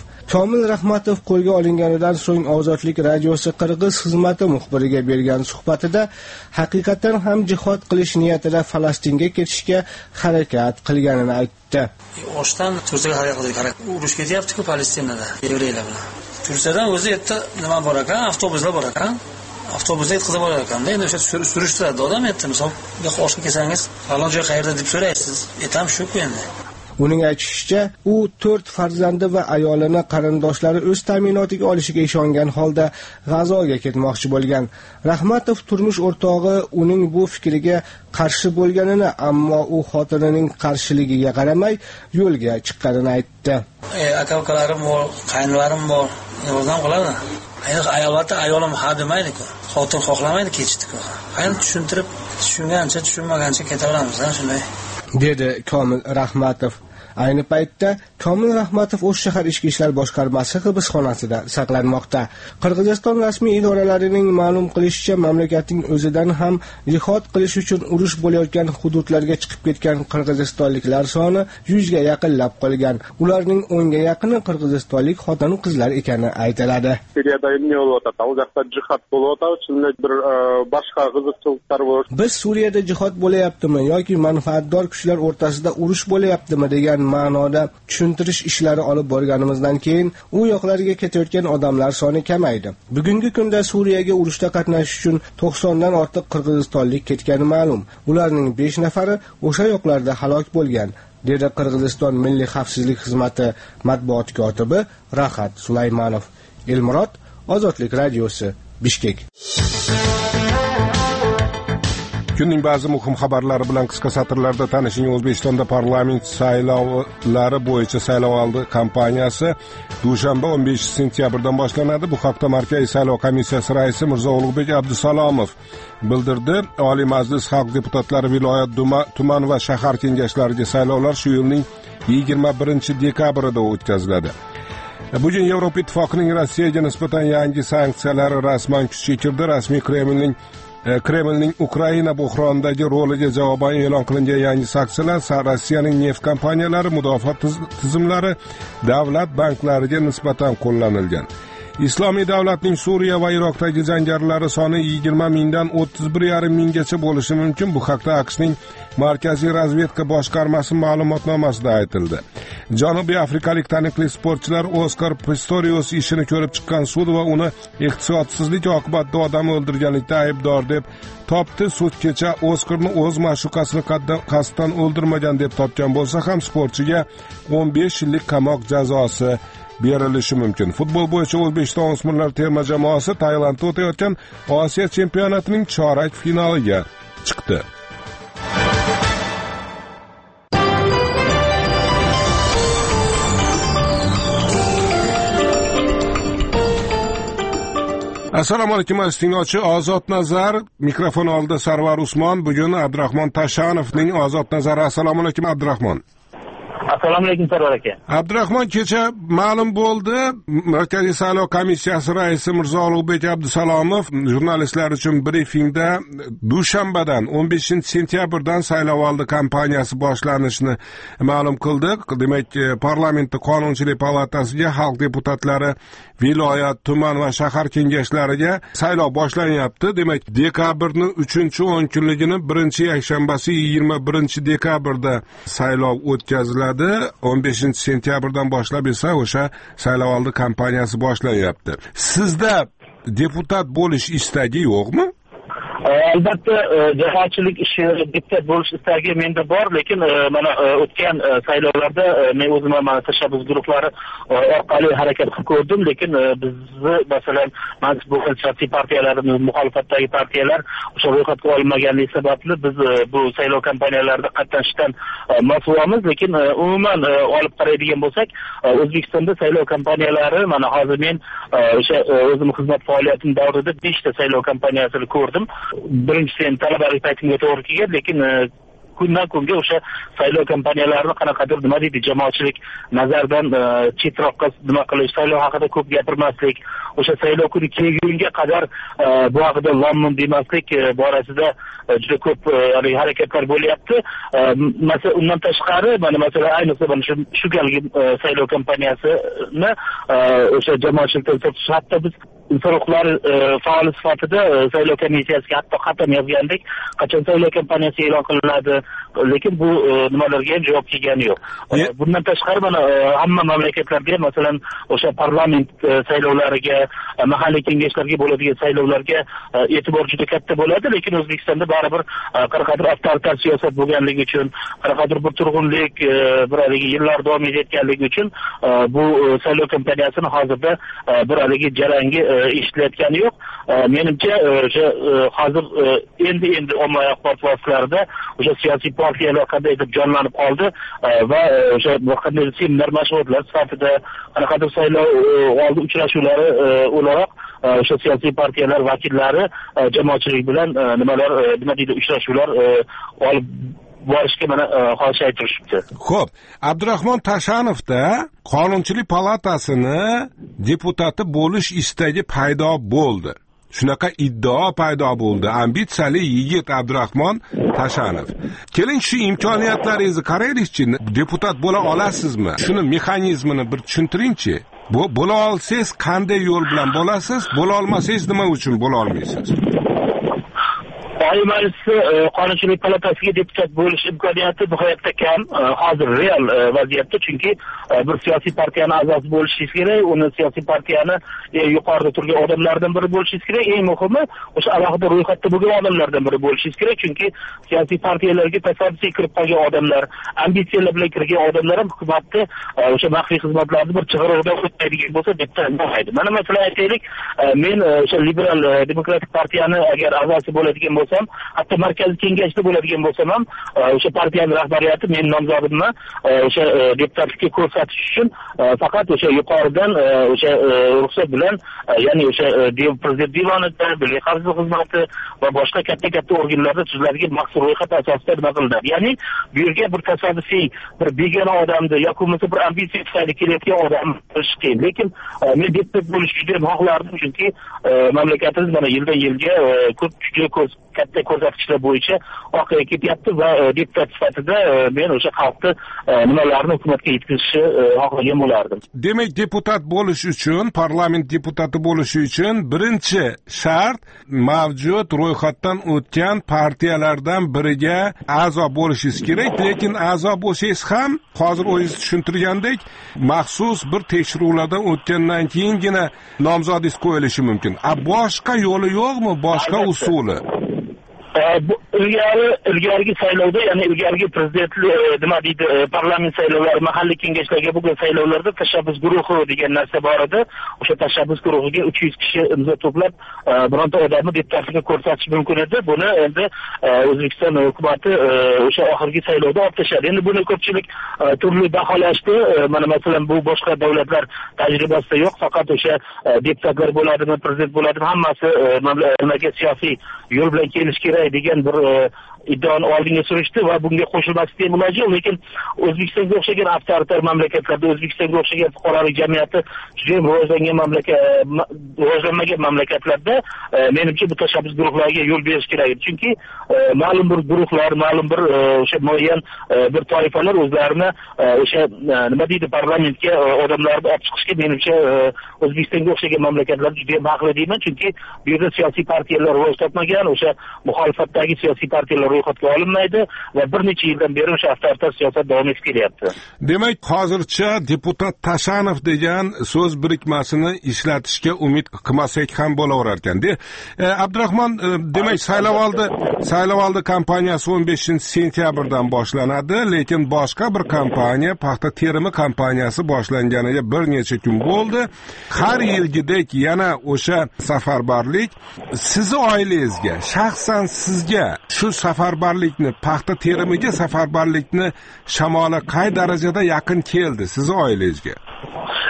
Komil Rahmatov qo'lga olinganidan so'ng Ozodlik radiosi Qirg'iz xizmati muxbiriga bergan suhbatida haqiqatan ham jihod qilish niyatida Falastinga ketishga harakat qilganini aytdi. O'shdan Turkiyaga harakat qildik. Urush ketyapti-ku Falastinda yevreylar bilan. Turkiyadan o'zi yerda nima bor ekan? Avtobuslar bor ekan. Avtobusda yetkazib olar ekanda. Endi o'sha surishtiradi odam aytdi, misol, "Yo'q, kelsangiz, falon joy qayerda?" deb so'raysiz. Aytam shu-ku endi. Uning aytishicha, u 4 farzandi va ayolini qarindoshlari o'z ta'minotiga olishiga ishongan holda G'azoga ketmoqchi bo'lgan. Rahmatov turmush o'rtog'i uning bu fikriga qarshi bo'lganini, ammo u xotinining qarshiligiga qaramay yo'lga chiqqanini aytdi. Aka-ukalarim bor, qaynlarim bor. Yordam qiladi. Albatta ayolim ha demaydi-ku. Xotin xohlamaydi ketishdi-ku. Ayni tushuntirib, tushungancha, tushunmagancha ketaveramiz, shunday. Dedi Komil Rahmatov. Ayni paytda Komil Rahmatov O'sh shahar ichki ishlar boshqarmasi hibsxonasida saqlanmoqda. Qirg'iziston rasmiy idoralarining ma'lum qilishicha, mamlakatning o'zidan ham jihod qilish uchun urush bo'layotgan hududlarga chiqib ketgan qirg'izistonliklar soni 100 ga yaqinlab qolgan. Ularning 10 ga yaqini qirg'izistonlik xotin-qizlar ekani aytiladi. Biz Suriyada jihod bo'layaptimi yoki manfaatdor kuchlar o'rtasida urush bo'layaptimi degan ma'noda tushuntirish ishlari olib borganimizdan keyin u yoqlarga ketayotgan odamlar soni kamaydi. Bugungi kunda Suriyaga urushda qatnashish uchun 90 dan ortiq qirg'izistonlik ketgani ma'lum. Ularning 5 nafari o'sha yoqlarda halok bo'lgan, dedi Qirg'iziston Milliy xavfsizlik xizmati matbuot kotibi Rahat Sulaymanov. Elmurod, Ozodlik radiosi, Bishkek. Kunning ba'zi muhim xabarlari bilan qisqa satrlarda tanishing. O'zbekistonda parlament saylovlari bo'yicha saylovoldi kampaniyasi dushanba 15 sentyabrdan boshlanadi. Bu haqda Markaziy saylov komissiyasi raisi Mirzo Ulug'bek Abdusalomov bildirdi. Oliy Majlis xalq deputatlari, viloyat, tuman va shahar kengashlariga saylovlar shu yilning 21 dekabrida o'tkaziladi. Bugun Yevropa Ittifoqining Rossiyaga nisbatan yangi sanksiyalari rasman kuchga kirdi. Rasmiy Kremlning Ukraina buhronidagi roliga javoban e'lon qilingan yangi sanksiyalar Rossiyaning neft kompaniyalari, mudofaa tizimlari, davlat banklariga nisbatan qo'llanilgan. Islomiy davlatning Suriya va Iroqdagi jangarilar soni 20 mingdan 31,5 minggacha bo'lishi mumkin. Bu haqda AQShning Markaziy razvedka boshqarmasi ma'lumotnomasida aytildi. Janubiy afrikalik taniqli sportchilar Oskar Pistorius ishini ko'rib chiqqan sud va uni ehtiyotsizlik oqibatida odam o'ldirganlikda aybdor deb topdi. Sud kecha Oskarni o'z ma'shuqasini qasddan o'ldirmagan deb topgan bo'lsa ham sportchiga 15 yillik qamoq jazosi berilishi mumkin. Futbol bo'yicha O'zbekiston o'smirlar terma jamoasi Tailandda o'tayotgan Osiyo chempionatining chorak finaliga chiqdi. Assalomu alaykum tinglovchi. Ozod nazar mikrofon oldida Sarvar Usmon. Bugun Abdurahmon Tashanovning Ozod nazari. Assalomu alaykum Abdurahmon. Assalomu alaykum Sarvar aka. Abdurahmon, kecha ma'lum bo'ldi, Markaziy saylov komissiyasi raisi Mirzo Ulug'bek Abdusalomov jurnalistlar uchun brifingda dushanbadan 15 sentyabrdan saylovoldi kampaniyasi boshlanishini ma'lum qildi. Demak, parlamentda Qonunchilik palatasiga, xalq deputatlari, viloyat, tuman va shahar kengashlariga saylov boshlanyapti. Demak, dekabrning 3-10 kunligini birinchi yakshanbasi 21 dekabrda saylov o'tkaziladi. 15 sentyabrdan boshlab esa o'sha saylovoldi kampaniyasi boshlanyapti. Sizda deputat bo'lish istagi yo'qmi? Albatta jamoatchilik ishi, deputat bo'lish istagi menda bor, lekin mana o'tgan saylovlarda men o'zim mana tashabbus guruhlari orqali harakat qilib ko'rdim, lekin bizni masalan mazkur bo'lgan siyosiy partiyalarimiz, muxolifatdagi partiyalar o'sha ro'yxatga olinmaganligi sababli biz bu saylov kampaniyalarida qatnashishdan mas'ulmiz, lekin umuman olib qaraydigan bo'lsak, O'zbekistonda saylov kampaniyalari, mana hozir men o'sha o'zim xizmat faoliyatim davrida 5 ta saylov kampaniyasini ko'rdim. Birinchisi talabalik paytimga to'g'ri kelgan, lekin kundan kunga o'sha saylov kampaniyalarini qanaqadir nima deydi jamoatchilik nazaridan chetroqqa nima qilish, saylov haqida ko'p gapirmaslik, o'sha saylov kuni kelgunga qadar bu haqida lom-mim demaslik borasida juda ko'p harakatlar bo'lyapti. Undan tashqari mana masalan ayniqsa mana shu galgi saylov kampaniyasini o'sha jamoatchilikdan so'tish, hatto biz inson huquqlari faoli sifatida saylov komissiyasiga hatto xatam yozgandik, qachon saylov kampaniyasi e'lon qilinadi, lekin bu nimalarga ham javob kelgani yo'q. Bundan tashqari mana hamma mamlakatlarda masalan o'sha parlament saylovlariga, mahalliy kengashlarga bo'ladigan saylovlarga e'tibor juda katta bo'ladi, lekin O'zbekistonda baribir qanaqadir avtoritar siyosat bo'lganligi uchun, qanaqadir bir turg'unlik bir yillar davom etayotganligi uchun bu saylov kampaniyasini hozirda bir jarangga eshitilayotgani yo'q. Menimcha o'sha hozir endi ommaviy axborot vositalarida o'sha siyosiy partiyalar qandaydir jonlanib qoldi va o'sha qandaydir seminar mashg'ulotlar sifatida qanaqadir saylov oldi uchrashuvlari o'laroq o'sha siyosiy partiyalar vakillari jamoatchilik bilan nima deydi uchrashuvlar olib borishga mana hozir aytirishibdi. Xo'p, Abdurahmon Tashanovda Qonunchilik palatasini deputati bo'lish istagi paydo bo'ldi. Shunaqa iddao paydo bo'ldi. Ambitsiyali yigit Abdurahmon Tashanov. Keling shu imkoniyatlaringizni qaraylikchi, deputat bo'la olasizmi? Shuni mexanizmini bir tushuntiringchi. Bo'la olsangiz qanday yo'l bilan bo'lasiz? Bo'la olmasangiz nima uchun bo'la olmaysiz? Oliy Majlisi Qonunchilik palatasiga deputat bo'lish imkoniyati nihoyatda kam hozir real vaziyatda, chunki bir siyosiy partiyani a'zosi bo'lishingiz kerak, uni siyosiy partiyani yuqorida turgan odamlardan biri bo'lishingiz kerak, eng muhimi o'sha alohida ro'yxatda bo'lgan odamlardan biri bo'lishingiz kerak, chunki siyosiy partiyalarga tasodifiy kirib qolgan odamlar, ambitsiyalar bilan kirgan odamlar ham hukumatda o'sha maxfiy xizmatlarni bir chig'irig'idan o'tmaydigan bo'lsa deputat bo'lmaydi. Mana masalan aytaylik, men o'sha liberal demokratik partiyani agar a'zosi bo'ladigan bo'lsam, hatto markaziy kengashda bo'ladigan bo'lsam ham o'sha partiyaning rahbariyati men nomzodimni o'sha deputatlikka ko'rsatish uchun faqat o'sha yuqoridan o'sha ruxsat bilan, ya'ni o'sha prezident divonida, milliy xavfsizlik xizmati va boshqa katta organlarda tuziladigan maxsus ro'yxat asosida nima qilinadi. Ya'ni bu yerga bir tasodifiy bir begona odamni yoki bo'lmasa bir ambitsiya tufayli kelayotgan odam bo'lish qiyin. Lekin men deputat bo'lishni juda ham xohlardim, chunki mamlakatimiz mana yildan yilga katta ko'rsatkichlar bo'yicha orqaga ketyapti va deputat sifatida men o'sha xalqni nimalarni hukumatga yetkazishni xohlagan bo'lardim. Demak, deputat bo'lish uchun, parlament deputati bo'lish uchun birinchi shart mavjud ro'yxatdan o'tgan partiyalardan biriga a'zo bo'lishingiz kerak, lekin a'zo bo'lsangiz ham hozir o'zingiz tushuntirgandek maxsus bir tekshiruvlardan o'tgandan keyingina nomzodingiz qo'yilishi mumkin. Boshqa yo'li yo'qmi, boshqa usuli? ilgarigi saylovda, ya'ni ilgarigi prezidentlik nima deydi, parlament saylovlari, mahalliy kengashlarga bo'lgan saylovlarda tashabbus guruhi degan narsa bor edi. O'sha tashabbus guruhiga 300 kishi imzo to'plab bironta odamni deputatlikka ko'rsatish mumkin edi. Buni endi O'zbekiston hukumatı o'sha oxirgi saylovda olib tashladi. Endi buni ko'pchilik turli baholashdi. Mana masalan bu boshqa davlatlar tajribasida yo'q, faqat o'sha deputatlar bo'ladimi, prezident bo'ladimi, hammasi nimaga siyosiy yo'l bilan kelish kerak degan bir iddaoni oldinga surishdi va bunga qo'shilmaslikka iloji yo'q. Lekin O'zbekistonga o'xshagan avtoritar mamlakatlarda, O'zbekistonga o'xshagan fuqarolik jamiyati juda ham rivojlanmagan mamlakatlarda menimcha bu tashabbus guruhlariga yo'l berish kerak edi. Chunki ma'lum bir guruhlar, ma'lum bir o'sha muayyan bir toifalar o'zlarini o'sha nima deydi, parlamentga odamlarni olib chiqishga menimcha O'zbekistonga o'xshagan mamlakatlar juda ham haqli deyman. Chunki bu yerda siyosiy partiyalar rivoj topmagan, o'sha muxolifatdagi siyosiy partiyalar ro'yxatga olinmaydi va bir necha yildan beri o'sha avtoritar siyosat davom etib kelyapti. Demak, hozircha deputat Tashanov degan so'z birikmasini ishlatishga umid qilmasak ham bo'laverar ekan-da. Abdurahmon, demak, saylovoldi kampaniyasi 15-sentyabrdan boshlanadi, lekin boshqa bir kampaniya, paxta terimi kampaniyasi boshlanganiga bir necha kun bo'ldi. Har yilgidek yana o'sha safarbarlik sizni oilangizga, shaxsan sizga shu safarbarlikni, paxta terimiga safarbarlikni shamoli qay darajada yaqin keldi sizni oilangizga?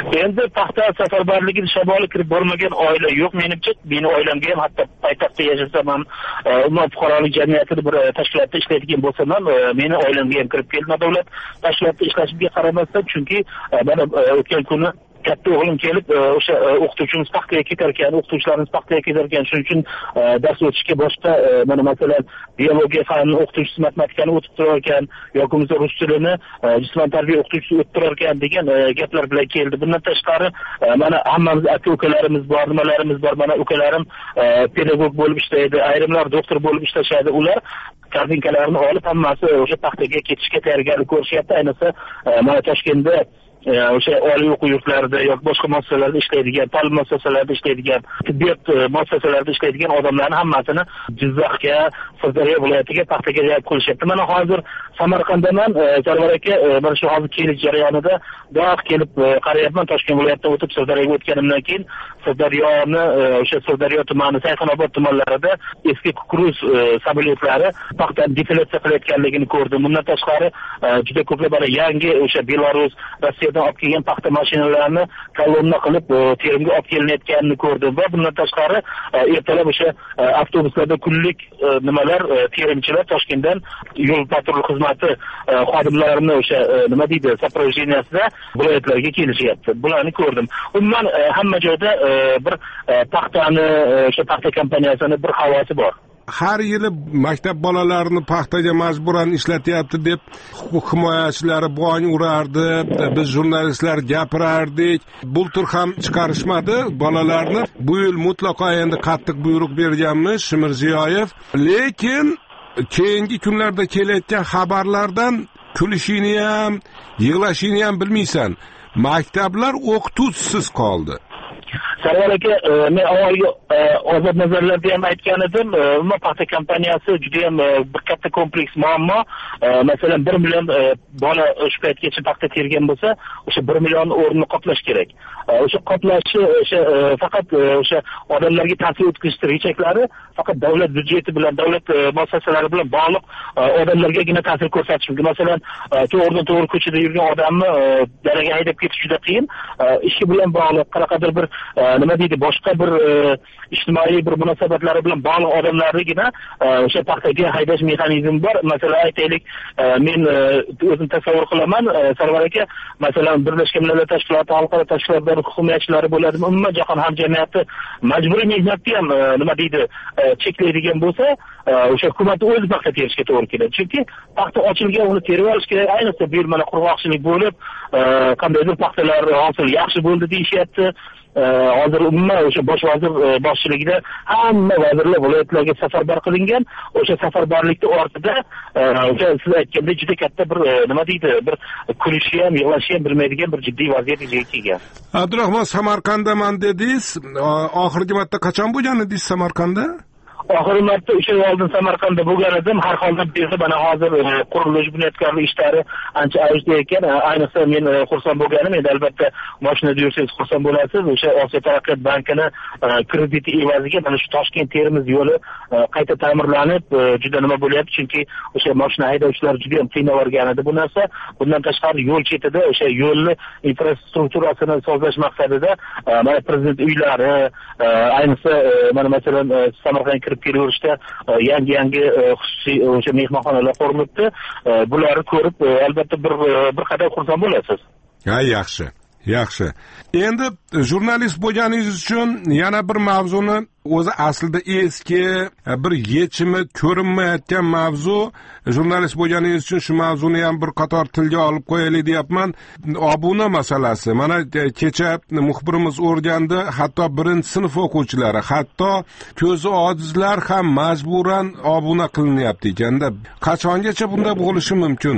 endi paxta safarbarligini shamoli kirib bormagan oila yo'q menimcha. Meni oilamga ham hatto poytaxtda yashasam ham, umuman fuqarolik jamiyatida bir tashkilotda ishlaydigan bo'lsam ham, meni oilamga ham kirib keldi davlat tashkilotda ishlashimga qaramasdan, chunki mana o'tgan kuni katta o'g'lim kelib o'sha o'qituvchimiz paxtaga ketar ekan, o'qituvchilarimiz paxtaga ketar ekan, shuning uchun dars o'tishga boshqa mana masalan biologiya fanini o'qituvchisi matematikani o'tib turar ekan yoki bo'lmasa rus tilini jismoniy tarbiya o'qituvchisi o'tib turar ekan degan gaplar bilan keldi. Bundan tashqari mana hammamiz aka-ukalarimiz bor, nimalarimiz bor. Mana ukalarim pedagog bo'lib ishlaydi, ayrimlar doktor bo'lib ishlashadi. Ular karbinkalarini olib hammasi o'sha paxtaga ketishga tayyorgarlik ko'rishyapti. Ayniqsa mana Toshkentda o'sha oliy o'quv yurtlarida yoki boshqa muassasalarda ishlaydigan, ta'lim muassasalarida ishlaydigan, tibbiyot muassasalarida ishlaydigan odamlarni hammasini Jizzaxga, Sirdaryo viloyatiga paxtaga jalb qilishyapti. Mana hozir Samarqanddaman, Sarvar aka, mana shu hozir kelish jarayonida doq kelib qarayapman. Toshkent viloyatidan o'tib Sirdaryoga o'tganimdan keyin Sirdaryoni, o'sha Sirdaryo tumani, Sayxunobod tumanlarida eski Kukruz samolyotlari paxtani defilyatsiya qilayotganligini ko'rdim. Bundan tashqari juda ko'plab yangi o'sha Belarus, Rossiya olib kelgan paxta mashinalarini kolonna qilib terimga olib kelinayotganini ko'rdim va bundan tashqari ertalab o'sha avtobuslarda kunlik nimalar terimchilar Toshkentdan yo'l patrul xizmati xodimlarini o'sha nima deydi soprovождениесida viloyatlarga kelishyapti. Bularni ko'rdim. Umuman hamma joyda bir paxtani o'sha paxta kompaniyasini bir havosi bor. Har yili maktab bolalarini paxtaga majburan ishlatyapti deb huquq himoyachilari bong urardi, biz jurnalistlar gapirardik. Bultur ham chiqarishmadi bolalarni. Bu yil mutlaqo endi qattiq buyruq berganmiz Mirziyoyev. Lekin keyingi kunlarda kelayotgan xabarlardan kulishini ham, yig'lashini ham bilmaysan. Maktablar o'qituvchisiz qoldi. Sarvar aka, men avvalgi ozod nazarlarda ham aytgan edim, umuman paxta kompaniyasi juda ham bir katta kompleks muammo. Masalan 1 million bola shu paytgacha paxta tergan bo'lsa, o'sha 1 million o'rnini qoplash kerak. O'sha qoplashi o'sha faqat o'sha odamlarga ta'sir o'tkazish rechaklari faqat davlat byudjeti bilan, davlat muassasalari bilan bog'liq odamlargagina ta'sir ko'rsatish mumkin. Masalan, to'g'ridan-to'g'ri ko'chada yurgan odamni dalaga haydab ketish juda qiyin. Ishi bilan bog'liq qanaqadir bir nima deydi, boshqa bir ijtimoiy bir munosabatlari bilan bog'liq odamlarnigina o'sha paxtaga haydash mexanizmi bor. Masalan, aytaylik, men o'zim tasavvur qilaman, Sarvar aka, masalan, Birlashgan Millatlar Tashkiloti, xalqaro tashkilotlar huquq himoyachilari bo'ladi, umuman jahon hamjamiyati majburiy mehnatni ham nima deydi, cheklaydigan bo'lsa, o'sha hukumat o'zi paxta terishga to'g'ri keladi. Chunki paxta ochilgan, uni terib olish kerak. Ayniqsa bu yil mana qurg'oqchilik bo'lib, qandaydir paxtalar hosil yaxshi bo'ldi deyishyapti. Hozir umuman o'sha bosh vazir boshchiligida hamma vazirlar viloyatlarga safarbar qilingan. O'sha safarbarlikning ortida o'sha siz aytgandek juda katta bir nima deydi, bir kulishni ham, yig'lashni ham bilmaydigan bir jiddiy vaziyat yuzaga kelgan. Abdurahmon, Samarqanddaman dedingiz. Oxirgi marta qachon bo'lgan edingiz Samarqandda? Oxirgi marta 3 yil oldin Samarqandda bo'lgan edim. Har holda beri mana hozir qurilish bunyodkorlik ishlari ancha avjda ekan. Ayniqsa men xursand bo'lganim, endi albatta mashinada yursangiz xursand bo'lasiz. O'sha Osiyo taraqqiyot bankini krediti evaziga mana shu Toshkent Termiz yo'li qayta ta'mirlanib, juda nima bo'lyapti, chunki o'sha mashina haydovchilar juda ham qiynalgan edi bu narsa. Bundan tashqari yo'l chetida o'sha yo'lni infrastrukturasini sozlash maqsadida mana prezident uylari, ayniqsa mana masalan Samarqand kelaverishda yangi xususiy o'sha mehmonxonalar qurilibdi. Bularni ko'rib albatta bir qadar xursand bo'lasiz. Ha, yaxshi. Endi jurnalist bo'lganingiz uchun yana bir mavzuni, o'zi aslida eski, bir yechimi ko'rinmayotgan mavzu. Jurnalist bo'lganingiz uchun shu mavzuni ham bir qator tilga olib qo'yaylik deyapman. Obuna masalasi. Mana kecha muxbirimiz o'rgandi, hatto 1-sinf o'quvchilari, hatto ko'zi ojizlar ham majburan obuna qilinyapti ekanda. Qachongacha bunda bo'lishi mumkin?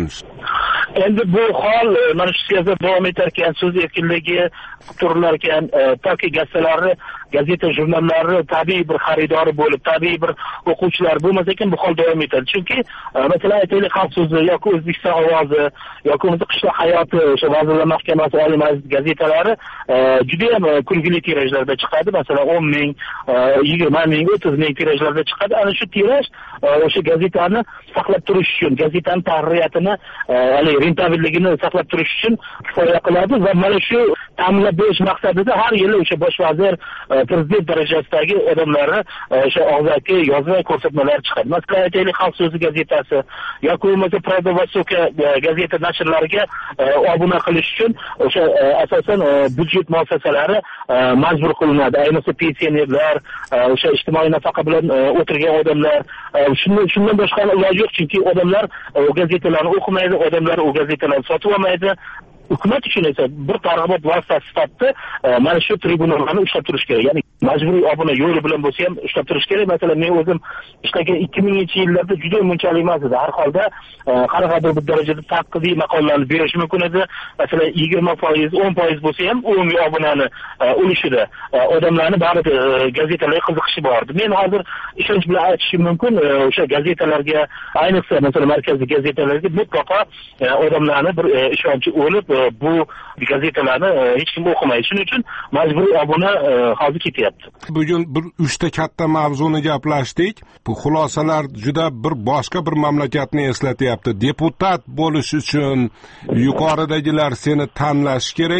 Endi bu hol mana shu siyosat davom etar ekan, so'z erkinligi turilar ekan, toki gazetalari gazeta jurnallari tabiiy bir xaridori bo'lib, tabiiy bir o'quvchilar bo'lmasa ekan bu hol davom etadi. Chunki masalan aytaylik Xalq so'zi yoki O'zbekiston ovozi yoki qishloq hayoti o'sha Vazirlar Mahkamasi Oliy Majlis gazetalari juda ham kulgili tirajlarda chiqadi. Masalan 10 ming, 20 ming, 30 ming tirajlarda chiqadi. Ana shu tiraj o'sha gazetani saqlab turish uchun, gazetani tahririyatini, rentabilligini saqlab turish uchun kifoya qiladi va mana shu ta'minlab berish maqsadida har yili o'sha bosh vazir, prezident darajasidagi odamlarni o'sha og'zaki yozma ko'rsatmalar chiqadi. Masalan aytaylik Xalq so'zi gazetasi yoki bo'lmasa Pravda Vostoka gazeta nashrlariga obuna qilish uchun o'sha asosan byudjet muassasalari majbur qilinadi. Ayniqsa pensionerlar, o'sha ijtimoiy nafaqa bilan o'tirgan odamlar, shundan boshqa iloji yo'q, chunki odamlar u gazetalarni o'qimaydi, odamlar u gazetalarni sotib olmaydi. Hukumat uchun esa bir targ'ibot vositasi sifatida mana shu tribunalarni ushlab turish kerak. Ya'ni majburiy obuna yo'li bilan bo'lsa ham ushlab turish kerak. Masalan, men o'zim ishlagan 2000-yillarda juda munchalik emas edi. Har holda qanaqadir bir darajada tanqidiy maqolalarni berish mumkin edi. Masalan, 20%, 10% bo'lsa ham umumiy obunani ulushida odamlarni baribir gazetalarga qiziqishi bor edi. Men hozir ishonch bilan aytishim mumkin, o'sha gazetalarga, ayniqsa masalan markaziy gazetalarga mutlaqo odamlarni bir ishonchi o'lib bu gazetalarni hech kim o'qimaydi. Shuning uchun majburiy obuna hozir ketyapti. Bugun bir 3 ta katta mavzuni gaplashdik. Bu xulosalar juda bir boshqa bir mamlakatni eslatyapti. Deputat bo'lish uchun yuqoridagilar seni tanlash kerak.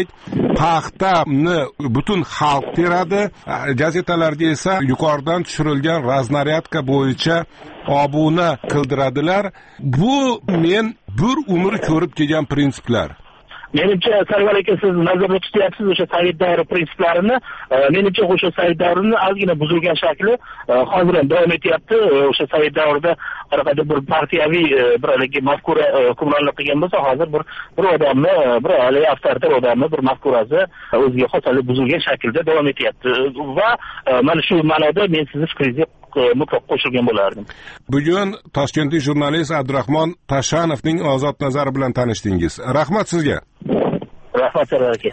Paxtani butun xalq teradi. Gazetalarga esa yuqoridan tushirilgan raznaryadka bo'yicha obuna qildiradilar. Bu men bir umr ko'rib kelgan prinsiplar. Menimcha Sarvar aka siz nazarda tutyapsiz o'sha Sovet davri prinsiplarini. Menimcha o'sha Sovet davrini ozgina buzilgan shakli hozir ham davom etyapti. O'sha Sovet davrida qanaqadir bir partiyaviy bir haligi mafkura hukmronlik qilgan bo'lsa, hozir bir odamni, bir avtoritar odamni bir mafkurasi o'ziga xos buzilgan shaklda davom etyapti. Va mana shu ma'noda men sizni fikringizga mutlaq qo'shilgan bo'lardim. Bugun Toshkentlik jurnalist Abdurahmon Tashanovning ozod nazari bilan tanishdingiz. Rahmat sizga. Rahmat Sarvar aka.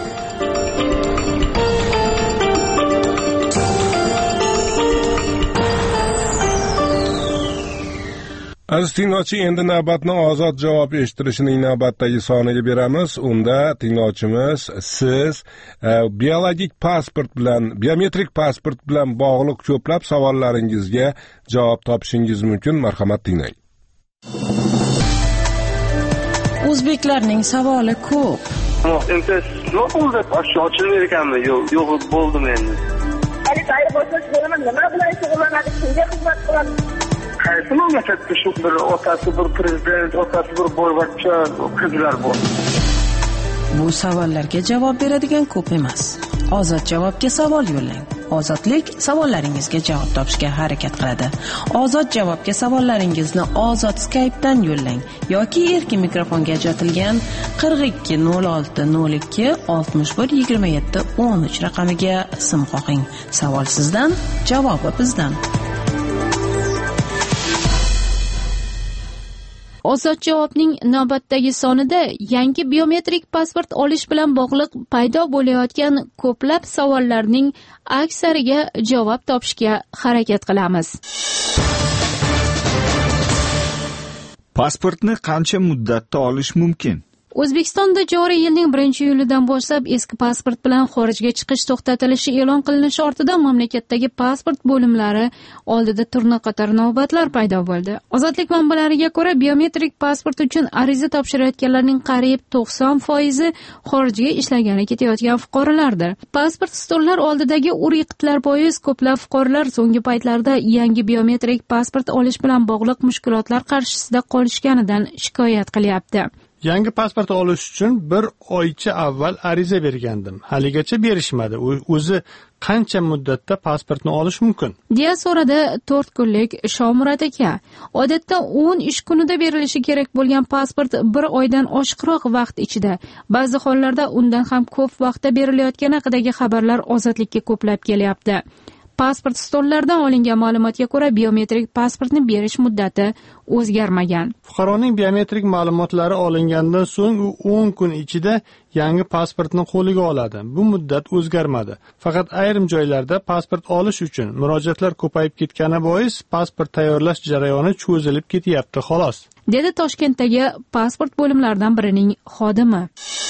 Aziz tinglovchi, endi navbatni ozod javob eshittirishining navbatdagi soniga beramiz. Unda tinglovchimiz siz biologik pasport bilan, biometrik pasport bilan bog'liq ko'plab savollaringizga javob topishingiz mumkin. Marhamat tinglang. O'zbeklarning savoli ko'p. Imtiyoz yo'q bo'ldi, ochilmaydi ekanmi? Yo'q bo'ldimi endi? Hali tayyor bo'lsa bo'laman, nima bilan shug'ullanadi, kimga xizmat qiladi? Qaysi mamlakatda shu bir otasi bir prezident, otasi bir boyvachcha qizlar bor? Bu savollarga javob beradigan ko'p emas. Ozod javobga savol yo'llang. Ozodlik savollaringizga javob topishga harakat qiladi. Ozod javobga savollaringizni Ozod Skype'dan yo'llang yoki erkin mikrofonga ajratilgan 42 06 02 61 27 13 raqamiga sim qo'ying. Savol sizdan, javobi bizdan. Ozod javobning navbatdagi sonida yangi biometrik pasport olish bilan bog'liq paydo bo'layotgan ko'plab savollarning aksariga javob topishga harakat qilamiz. Pasportni qancha muddatda olish mumkin? O'zbekistonda joriy yilning 1-iyulidan boshlab eski pasport bilan xorijga chiqish to'xtatilishi e'lon qilinishi ortidan mamlakatdagi pasport bo'limlari oldida turna-qator navbatlar paydo bo'ldi. Ozodlik manbalariga ko'ra, biometrik pasport uchun ariza topshirayotganlarning qariyb 90% xorijga ishlagani ketayotgan fuqarolardir. Pasport stollar oldidagi ur-yiqitlar bois ko'plab fuqarolar so'nggi paytlarda yangi biometrik pasport olish bilan bog'liq mushkulotlar qarshisida qolishganidan shikoyat qilyapti. Yangi pasport olish uchun bir oycha avval ariza bergandim. Haligacha berishmadi. O'zi qancha muddatda pasportni olish mumkin? deya so'radi 4 kunlik Shomurat aka. Odatda 10 ish kunida berilishi kerak bo'lgan pasport 1 oydan oshiqroq vaqt ichida, ba'zi hollarda undan ham ko'p vaqtda berilayotgani haqidagi xabarlar ozodlikka ko'plab kelyapti. pasport stollaridan olingan ma'lumotga ko'ra biometrik pasportni berish muddati o'zgarmagan. Fuqaroning biometrik ma'lumotlari olingandan so'ng u 10 kun ichida yangi pasportni qo'liga oladi. Bu muddat o'zgarmadi. Faqat ayrim joylarda pasport olish uchun murojaatlar ko'payib ketgani bois pasport tayyorlash jarayoni cho'zilib ketyapti, xolos. Dedi Toshkentdagi pasport bo'limlaridan birining xodimi.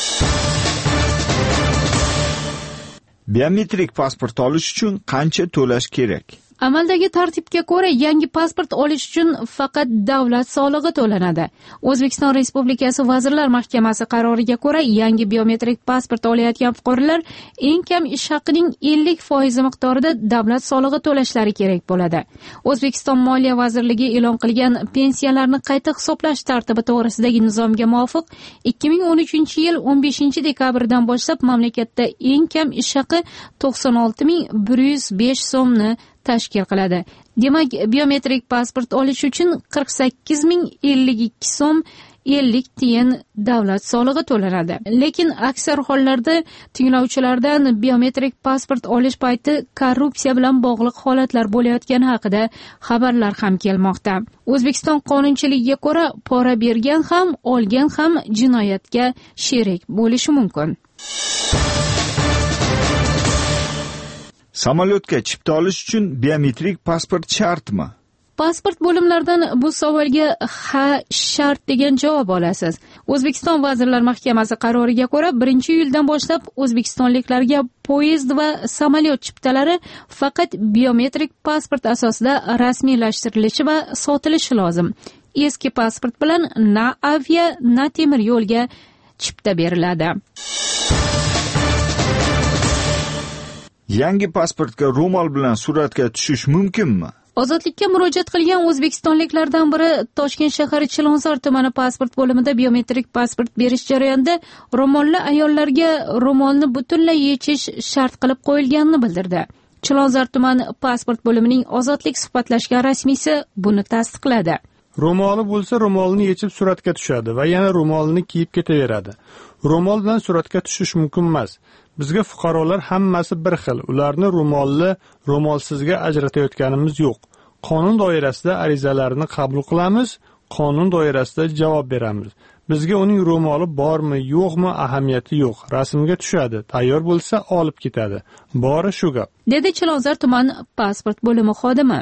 Biometrik pasport olish uchun qancha to'lash kerak? Amaldagi tartibga ko'ra yangi pasport olish uchun faqat davlat solig'i to'lanadi. O'zbekiston Respublikasi Vazirlar Mahkamasi qaroriga ko'ra yangi biometrik pasport olayotgan fuqarolar eng kam ish haqining 50% miqdorida davlat solig'i to'lashlari kerak bo'ladi. O'zbekiston Moliya vazirligi e'lon qilgan pensiyalarni qayta hisoblash tartibi to'g'risidagi nizomga muvofiq 2013-yil 15-dekabrdan boshlab mamlakatda eng kam ish haqi 96.105 so'mni tashkil qiladi. Demak, biometrik pasport olish uchun 48.052 so'm 50 tiyin davlat solig'i to'lanadi. Lekin aksar hollarda tinglovchilardan biometrik pasport olish payti korrupsiya bilan bog'liq holatlar bo'layotgani haqida xabarlar ham kelmoqda. O'zbekiston qonunchiligiga ko'ra, pora bergan ham, olgan ham jinoyatga sherik bo'lishi mumkin. Samolyotga chipta olish uchun biometrik pasport shartmi? Pasport bo'limlaridan bu savolga ha, shart degan javob olasiz. O'zbekiston Vazirlar Mahkamasi qaroriga ko'ra 1-iyuldan boshlab o'zbekistonliklarga poyezd va samolyot chiptalari faqat biometrik pasport asosida rasmiylashtirilishi va sotilishi lozim. Eski pasport bilan na avia, na temir yo'lga chipta beriladi. Yangi pasportga ro'mol bilan suratga tushish mumkinmi? Ozodlikka murojaat qilgan o'zbekistonliklardan biri Toshkent shahari Chilonzor tumani pasport bo'limida biometrik pasport berish jarayonida ro'molli ayollarga ro'molni butunlay yechish shart qilib qo'yilganini bildirdi. Chilonzor tumani pasport bo'limining ozodlik suhbatlashgan rasmiysi buni tasdiqladi. Ro'moli bo'lsa ro'molni yechib suratga tushadi va yana ro'molni kiyib ketaveradi. Ro'mol bilan suratga tushish mumkin emas. Bizga fuqarolar hammasi bir xil. Ularni ro'molli, ro'molsizga ajratayotganimiz yo'q. Qonun doirasida arizalarni qabul qilamiz, qonun doirasida javob beramiz. Bizga uning ro'moli bormi, yo'qmi ahamiyati yo'q. Rasmga tushadi, tayyor bo'lsa olib ketadi. Bori shu gap. Dedi Chilonzor tuman pasport bo'limi xodimi.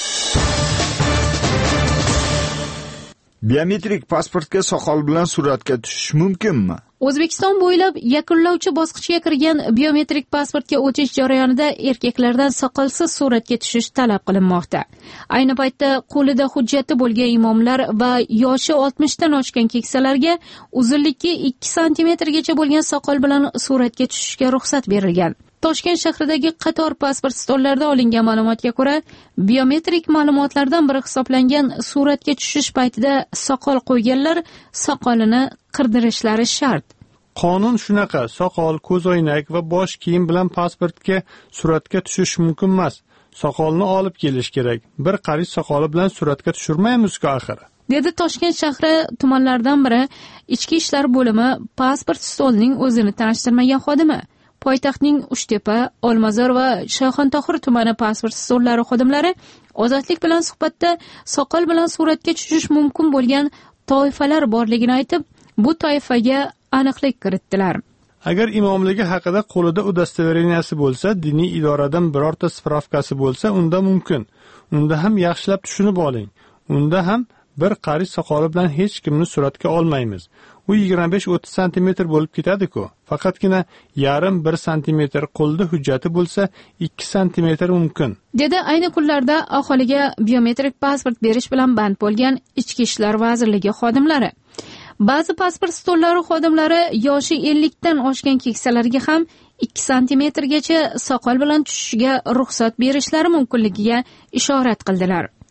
Biometrik pasportga soqol bilan suratga tushish mumkinmi? O'zbekiston bo'ylab yakunlovchi bosqichga kirgan biometrik pasportga o'tish jarayonida erkaklardan soqolsiz suratga tushish talab qilinmoqda. Ayni paytda qo'lida hujjati bo'lgan imomlar va yoshi 60 dan oshgan keksalarga uzunligi 2 santimetrgacha bo'lgan soqol bilan suratga tushishga ruxsat berilgan. Toshkent shahridagi qator pasport stollarida olingan ma'lumotga ko'ra, biometrik ma'lumotlardan biri hisoblangan suratga tushish paytida soqol qo'yganlar soqolini qirdirishlari shart. Qonun shunaqa, soqol, ko'zoynak va bosh kiyim bilan pasportga suratga tushish mumkin emas. Soqolni olib kelish kerak. Bir qarich soqoli bilan suratga tushirmaymiz-ku axir. Dedi Toshkent shahri tumanlaridan biri Ichki ishlar bo'limi pasport stolining o'zini tanishtirmagan xodimi. Poytaxtning Uchtepa, Olmazor va Shayxontohur tumani pasport stollari xodimlari ozodlik bilan suhbatda soqol bilan suratga tushish mumkin bo'lgan toifalar borligini aytib, bu toifaga aniqlik kiritdilar. Agar imomligi haqida qo'lida udostavoreniyasi bo'lsa, diniy idoradan birorta spravkasi bo'lsa, unda mumkin. Unda ham yaxshilab tushunib oling. Unda ham bir qarich soqoli bilan hech kimni suratga olmaymiz. U 25-30 santimetr bo'lib ketadi-ku. Faqatgina yarim 1 santimetr, qo'lda hujjati bo'lsa 2 santimetr mumkin. Dedi ayni kunlarda aholiga biometrik pasport berish bilan band bo'lgan Ichki ishlar vazirligi xodimlari. Ba'zi pasport stollari xodimlari yoshi 50 dan oshgan keksalarga ham 2 santimetrgacha soqol bilan tushishiga ruxsat berishlari mumkinligiga ishorat qildilar.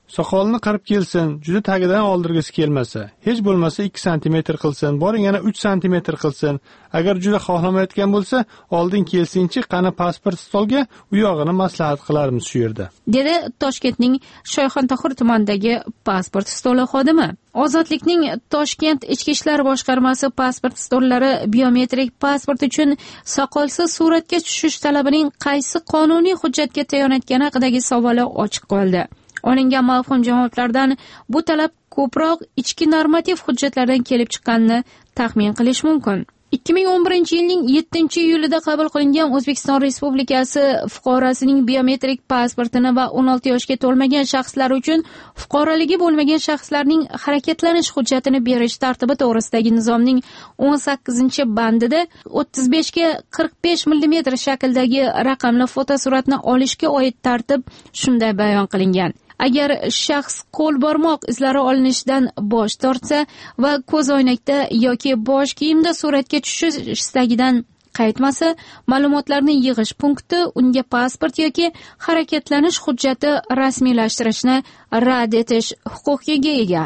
Soqolini qirib kelsin, juda tagidan oldirgisi kelmasa, hech bo'lmasa 2 santimetr qilsin, boring yana 3 santimetr qilsin. Agar juda xohlamayotgan bo'lsa, oldin kelsinchi, qani pasport stolga u yog'ini maslahat qilarmiz shu yerda. Dedi Toshkentning Shoyxontohur tumanidagi pasport stoli xodimi. Ozodlikning Toshkent Ichki ishlar boshqarmasi pasport stollari biometrik pasport uchun soqolsiz suratga tushish talabining qaysi qonuniy hujjatga tayanayotgani haqidagi savoli ochiq qoldi. Olingan mavhum javoblardan bu talab ko'proq ichki normativ hujjatlardan kelib chiqqanini taxmin qilish mumkin. 2011-yilning 7-iyulida qabul qilingan O'zbekiston Respublikasi fuqarosining biometrik pasportini va 16 yoshga to'lmagan shaxslar uchun fuqaroligi bo'lmagan shaxslarning harakatlanish hujjatini berish tartibi to'g'risidagi nizomning 18-bandida 35 ga 45 mm shakldagi raqamli fotosuratni olishga oid tartib shunday bayon qilingan. Agar shaxs qo'l barmoq izlari olinishidan bosh tortsa va ko'zoynakda yoki bosh kiyimda suratga tushish istagidan qaytmasa, ma'lumotlarni yig'ish punkti unga pasport yoki harakatlanish hujjati rasmiylashtirishni rad etish huquqiga ega.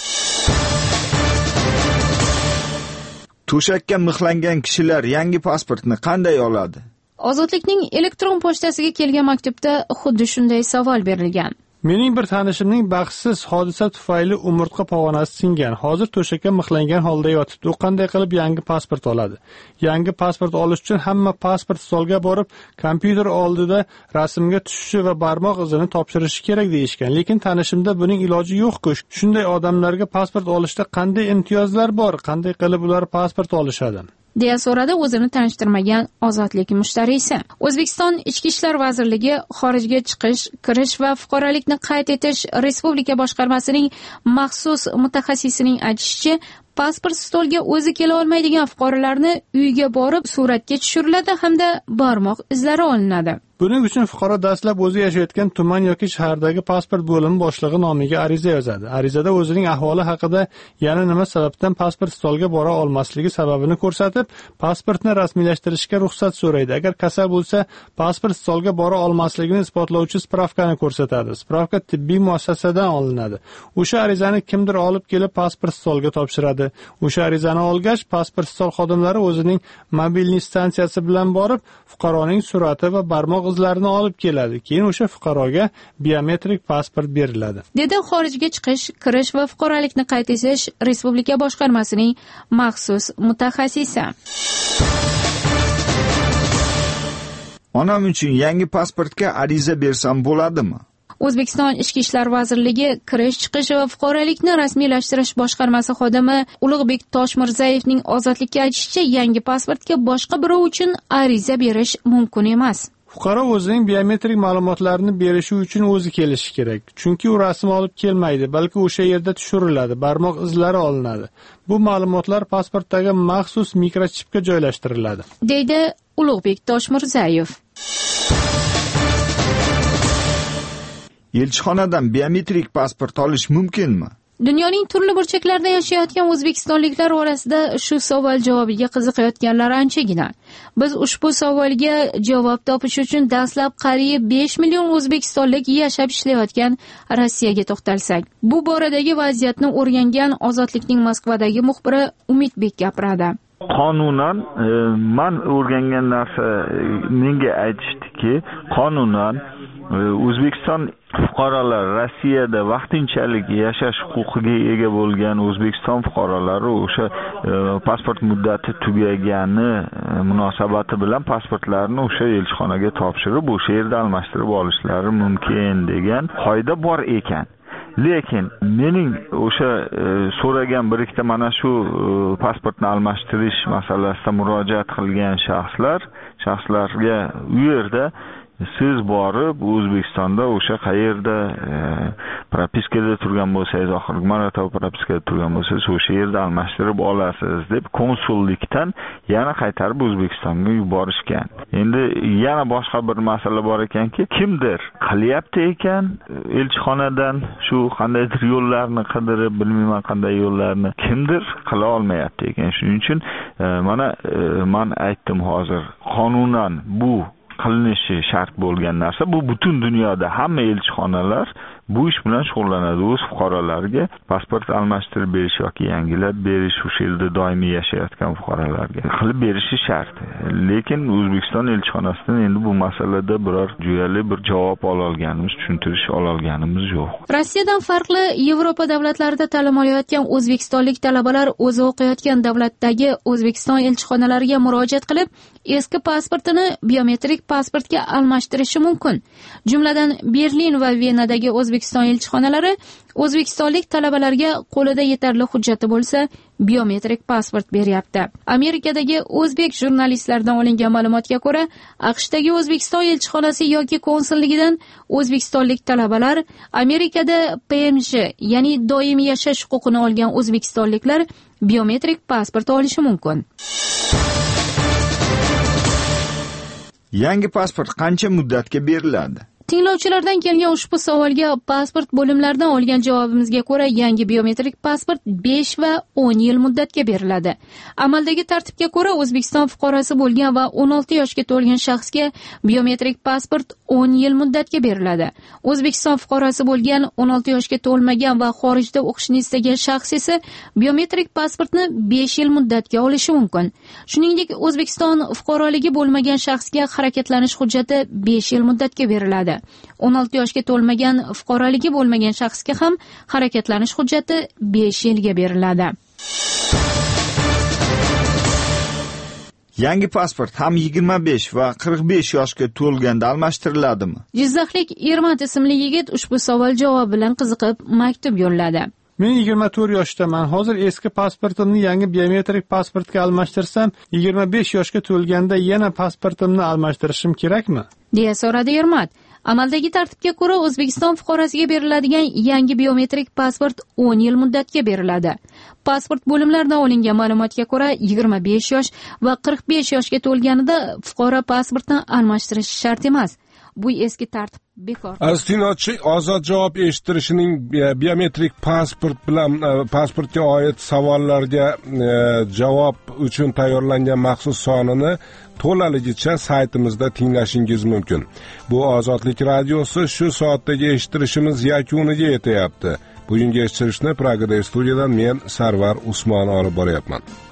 To'shakka mixlangan kishilar yangi pasportni qanday oladi? Ozodlikning elektron pochtasiga kelgan maktubda xuddi shunday savol berilgan. Mening bir tanishimning baxtsiz hodisa tufayli umurtqa pog'onasi singan. Hozir to'shakka mixlangan holda yotibdi. U qanday qilib yangi pasport oladi? Yangi pasport olish uchun hamma pasport stolga borib, kompyuter oldida rasmga tushishi va barmoq izini topshirishi kerak deyishgan. Lekin tanishimda buning iloji yo'q-ku. Shunday odamlarga pasport olishda qanday imtiyozlar bor? Qanday qilib ular pasport olishadi? deya so'radi o'zini tanishtirmagan Ozodlik mushtariysi. O'zbekiston Ichki ishlar vazirligi xorijga chiqish, kirish va fuqarolikni qayd etish respublika boshqarmasining maxsus mutaxassisining aytishicha, pasport stolga o'zi kela olmaydigan fuqarolarni uyiga borib suratga tushiriladi hamda barmoq izlari olinadi. Buning uchun fuqaro dastlab o'zi yashayotgan tuman yoki shahardagi pasport bo'limi boshlig'i nomiga ariza yozadi. Arizada o'zining ahvoli haqida, yana nima sababdan pasport stolga bora olmasligi sababini ko'rsatib, pasportni rasmiylashtirishga ruxsat so'raydi. Agar kasal bo'lsa, pasport stolga bora olmasligini isbotlovchi spravkani ko'rsatadi. Spravka tibbiy muassasadan olinadi. O'sha arizani kimdir olib kelib pasport stolga topshiradi. O'sha arizani olgach, pasport stol xodimlari o'zining mobilniy stansiyasi bilan borib, fuqaroning surati va barmoq izlarini olib keladi. Keyin o'sha fuqaroga biometrik pasport beriladi. Dedi xorijga chiqish, kirish va fuqarolikni qayd etish respublika boshqarmasining maxsus mutaxassisi. Onam uchun yangi pasportga ariza bersam bo'ladimi? O'zbekiston Ichki ishlar vazirligi kirish, chiqish va fuqarolikni rasmiylashtirish boshqarmasi xodimi Ulug'bek Toshmirzayevning Ozodlikka aytishicha, yangi pasportga boshqa birov uchun ariza berish mumkin emas. Fuqaro o'zining biometrik ma'lumotlarini berishi uchun o'zi kelishi kerak. Chunki u rasm olib kelmaydi, balki o'sha yerda tushiriladi, barmoq izlari olinadi. Bu ma'lumotlar pasportdagi maxsus mikrochipga joylashtiriladi, deydi Ulug'bek Toshmirzayev. Elchixonadan biometrik pasport olish mumkinmi? Dunyoning turli burchaklarida yashayotgan o'zbekistonliklar orasida shu savol javobiga qiziqayotganlar anchagina. Biz ushbu savolga javob topish uchun dastlab qariyb 5 million o'zbekistonlik yashab ishlayotgan Rossiyaga to'xtalsak. Bu boradagi vaziyatni o'rgangan Ozodlikning Moskvadagi muxbiri Umidbek gapiradi. Qonunan men o'rgangan narsa menga aytishdiki, qonunan O'zbekiston fuqarolar Rossiyada vaqtinchalik yashash huquqiga ega bo'lgan O'zbekiston fuqarolari o'sha pasport muddati tugagani munosabati bilan pasportlarini o'sha elchixonaga topshirib, o'sha yerda almashtirib olishlari mumkin degan qoida bor ekan. Lekin mening o'sha so'ragan bir ikkita mana shu pasportni almashtirish masalasida murojaat qilgan shaxslarga u yerda siz borib O'zbekistonda o'sha qayerda propiskada turgan bo'lsangiz, oxirgi marotaba propiskada turgan bo'lsangiz, o'sha yerda almashtirib olasiz deb konsullikdan yana qaytarib O'zbekistonga yuborishgan. Endi yana boshqa bir masala bor ekanki, kimdir qilyapti ekan elchixonadan shu qandaydir yo'llarni qidirib, bilmayman qanday yo'llarni, kimdir qila olmayapti ekan. Shuning uchun mana men aytdim hozir, qonunan bu qilinishi shart bo'lgan narsa. Bu butun dunyoda hamma elchixonalar bu ish bilan shug'ullanadi, o'z fuqarolariga pasport almashtirib berish yoki yangilab berish, o'sha yerda doimiy yashayotgan fuqarolarga qilib berishi shart. Lekin O'zbekiston elchixonasidan endi bu masalada biror juyali bir javob ola olganimiz, tushuntirish ola olganimiz yo'q. Rossiyadan farqli Yevropa davlatlarida ta'lim olayotgan o'zbekistonlik talabalar o'zi o'qiyotgan davlatdagi O'zbekiston elchixonalariga murojaat qilib, eski pasportini biometrik pasportga almashtirishi mumkin. Jumladan Berlin va Venadagi O'zbekiston elchixonalari o'zbekistonlik talabalarga qo'lida yetarli hujjati bo'lsa, biometrik pasport beryapti. Amerikadagi o'zbek jurnalistlaridan olingan ma'lumotga ko'ra, AQShdagi O'zbekiston elchixonasi yoki konsulligidan o'zbekistonlik talabalar Amerikada PMJ, ya'ni doimiy yashash huquqini olgan o'zbekistonliklar biometrik pasport olishi mumkin. Yangi pasport qancha muddatga beriladi? Tinglovchilardan kelgan ushbu savolga pasport bo'limlaridan olgan javobimizga ko'ra, yangi biometrik pasport 5 va 10 yil muddatga beriladi. Amaldagi tartibga ko'ra, O'zbekiston fuqarosi bo'lgan va 16 yoshga to'lgan shaxsga biometrik pasport 10 yil muddatga beriladi. O'zbekiston fuqarosi bo'lgan 16 yoshga to'lmagan va xorijda o'qishni istagan shaxs esa biometrik pasportni 5 yil muddatga olishi mumkin. Shuningdek, O'zbekiston fuqaroligi bo'lmagan shaxsga harakatlanish hujjati 5 yil muddatga beriladi. 16 yoshga to'lmagan fuqaroligi bo'lmagan shaxsga ham harakatlanish hujjati 5 yilga beriladi. Yangi pasport ham 25 va 45 yoshga to'lganda almashtiriladimi? Jizzaxlik Ermat ismli yigit ushbu savol javobi bilan qiziqib maktub yo'lladi. Men 24 yoshdaman. Hozir eski pasportimni yangi biometrik pasportga almashtirsam, 25 yoshga to'lganda yana pasportimni almashtirishim kerakmi? deya so'radi Ermat. Amaldagi tartibga ko'ra, O'zbekiston fuqarosiga beriladigan yangi biometrik pasport 10 yil muddatga beriladi. Pasport bo'limlaridan olingan ma'lumotga ko'ra, 25 yosh va 45 yoshga to'lganida fuqaro pasportni almashtirishi shart emas. Bu eski tartib bekor. Astinochi ozod javob eshittirishining biometrik pasport bilan pasportga oid savollarga javob uchun tayyorlangan maxsus sonini to'laligicha saytimizda tinglashingiz mumkin. Bu Ozodlik radiosi shu soatdagi eshittirishimiz yakuniga yetyapti. Bugungi eshittirishni Pragada studiyadan men Sarvar Usmon olib boryapman.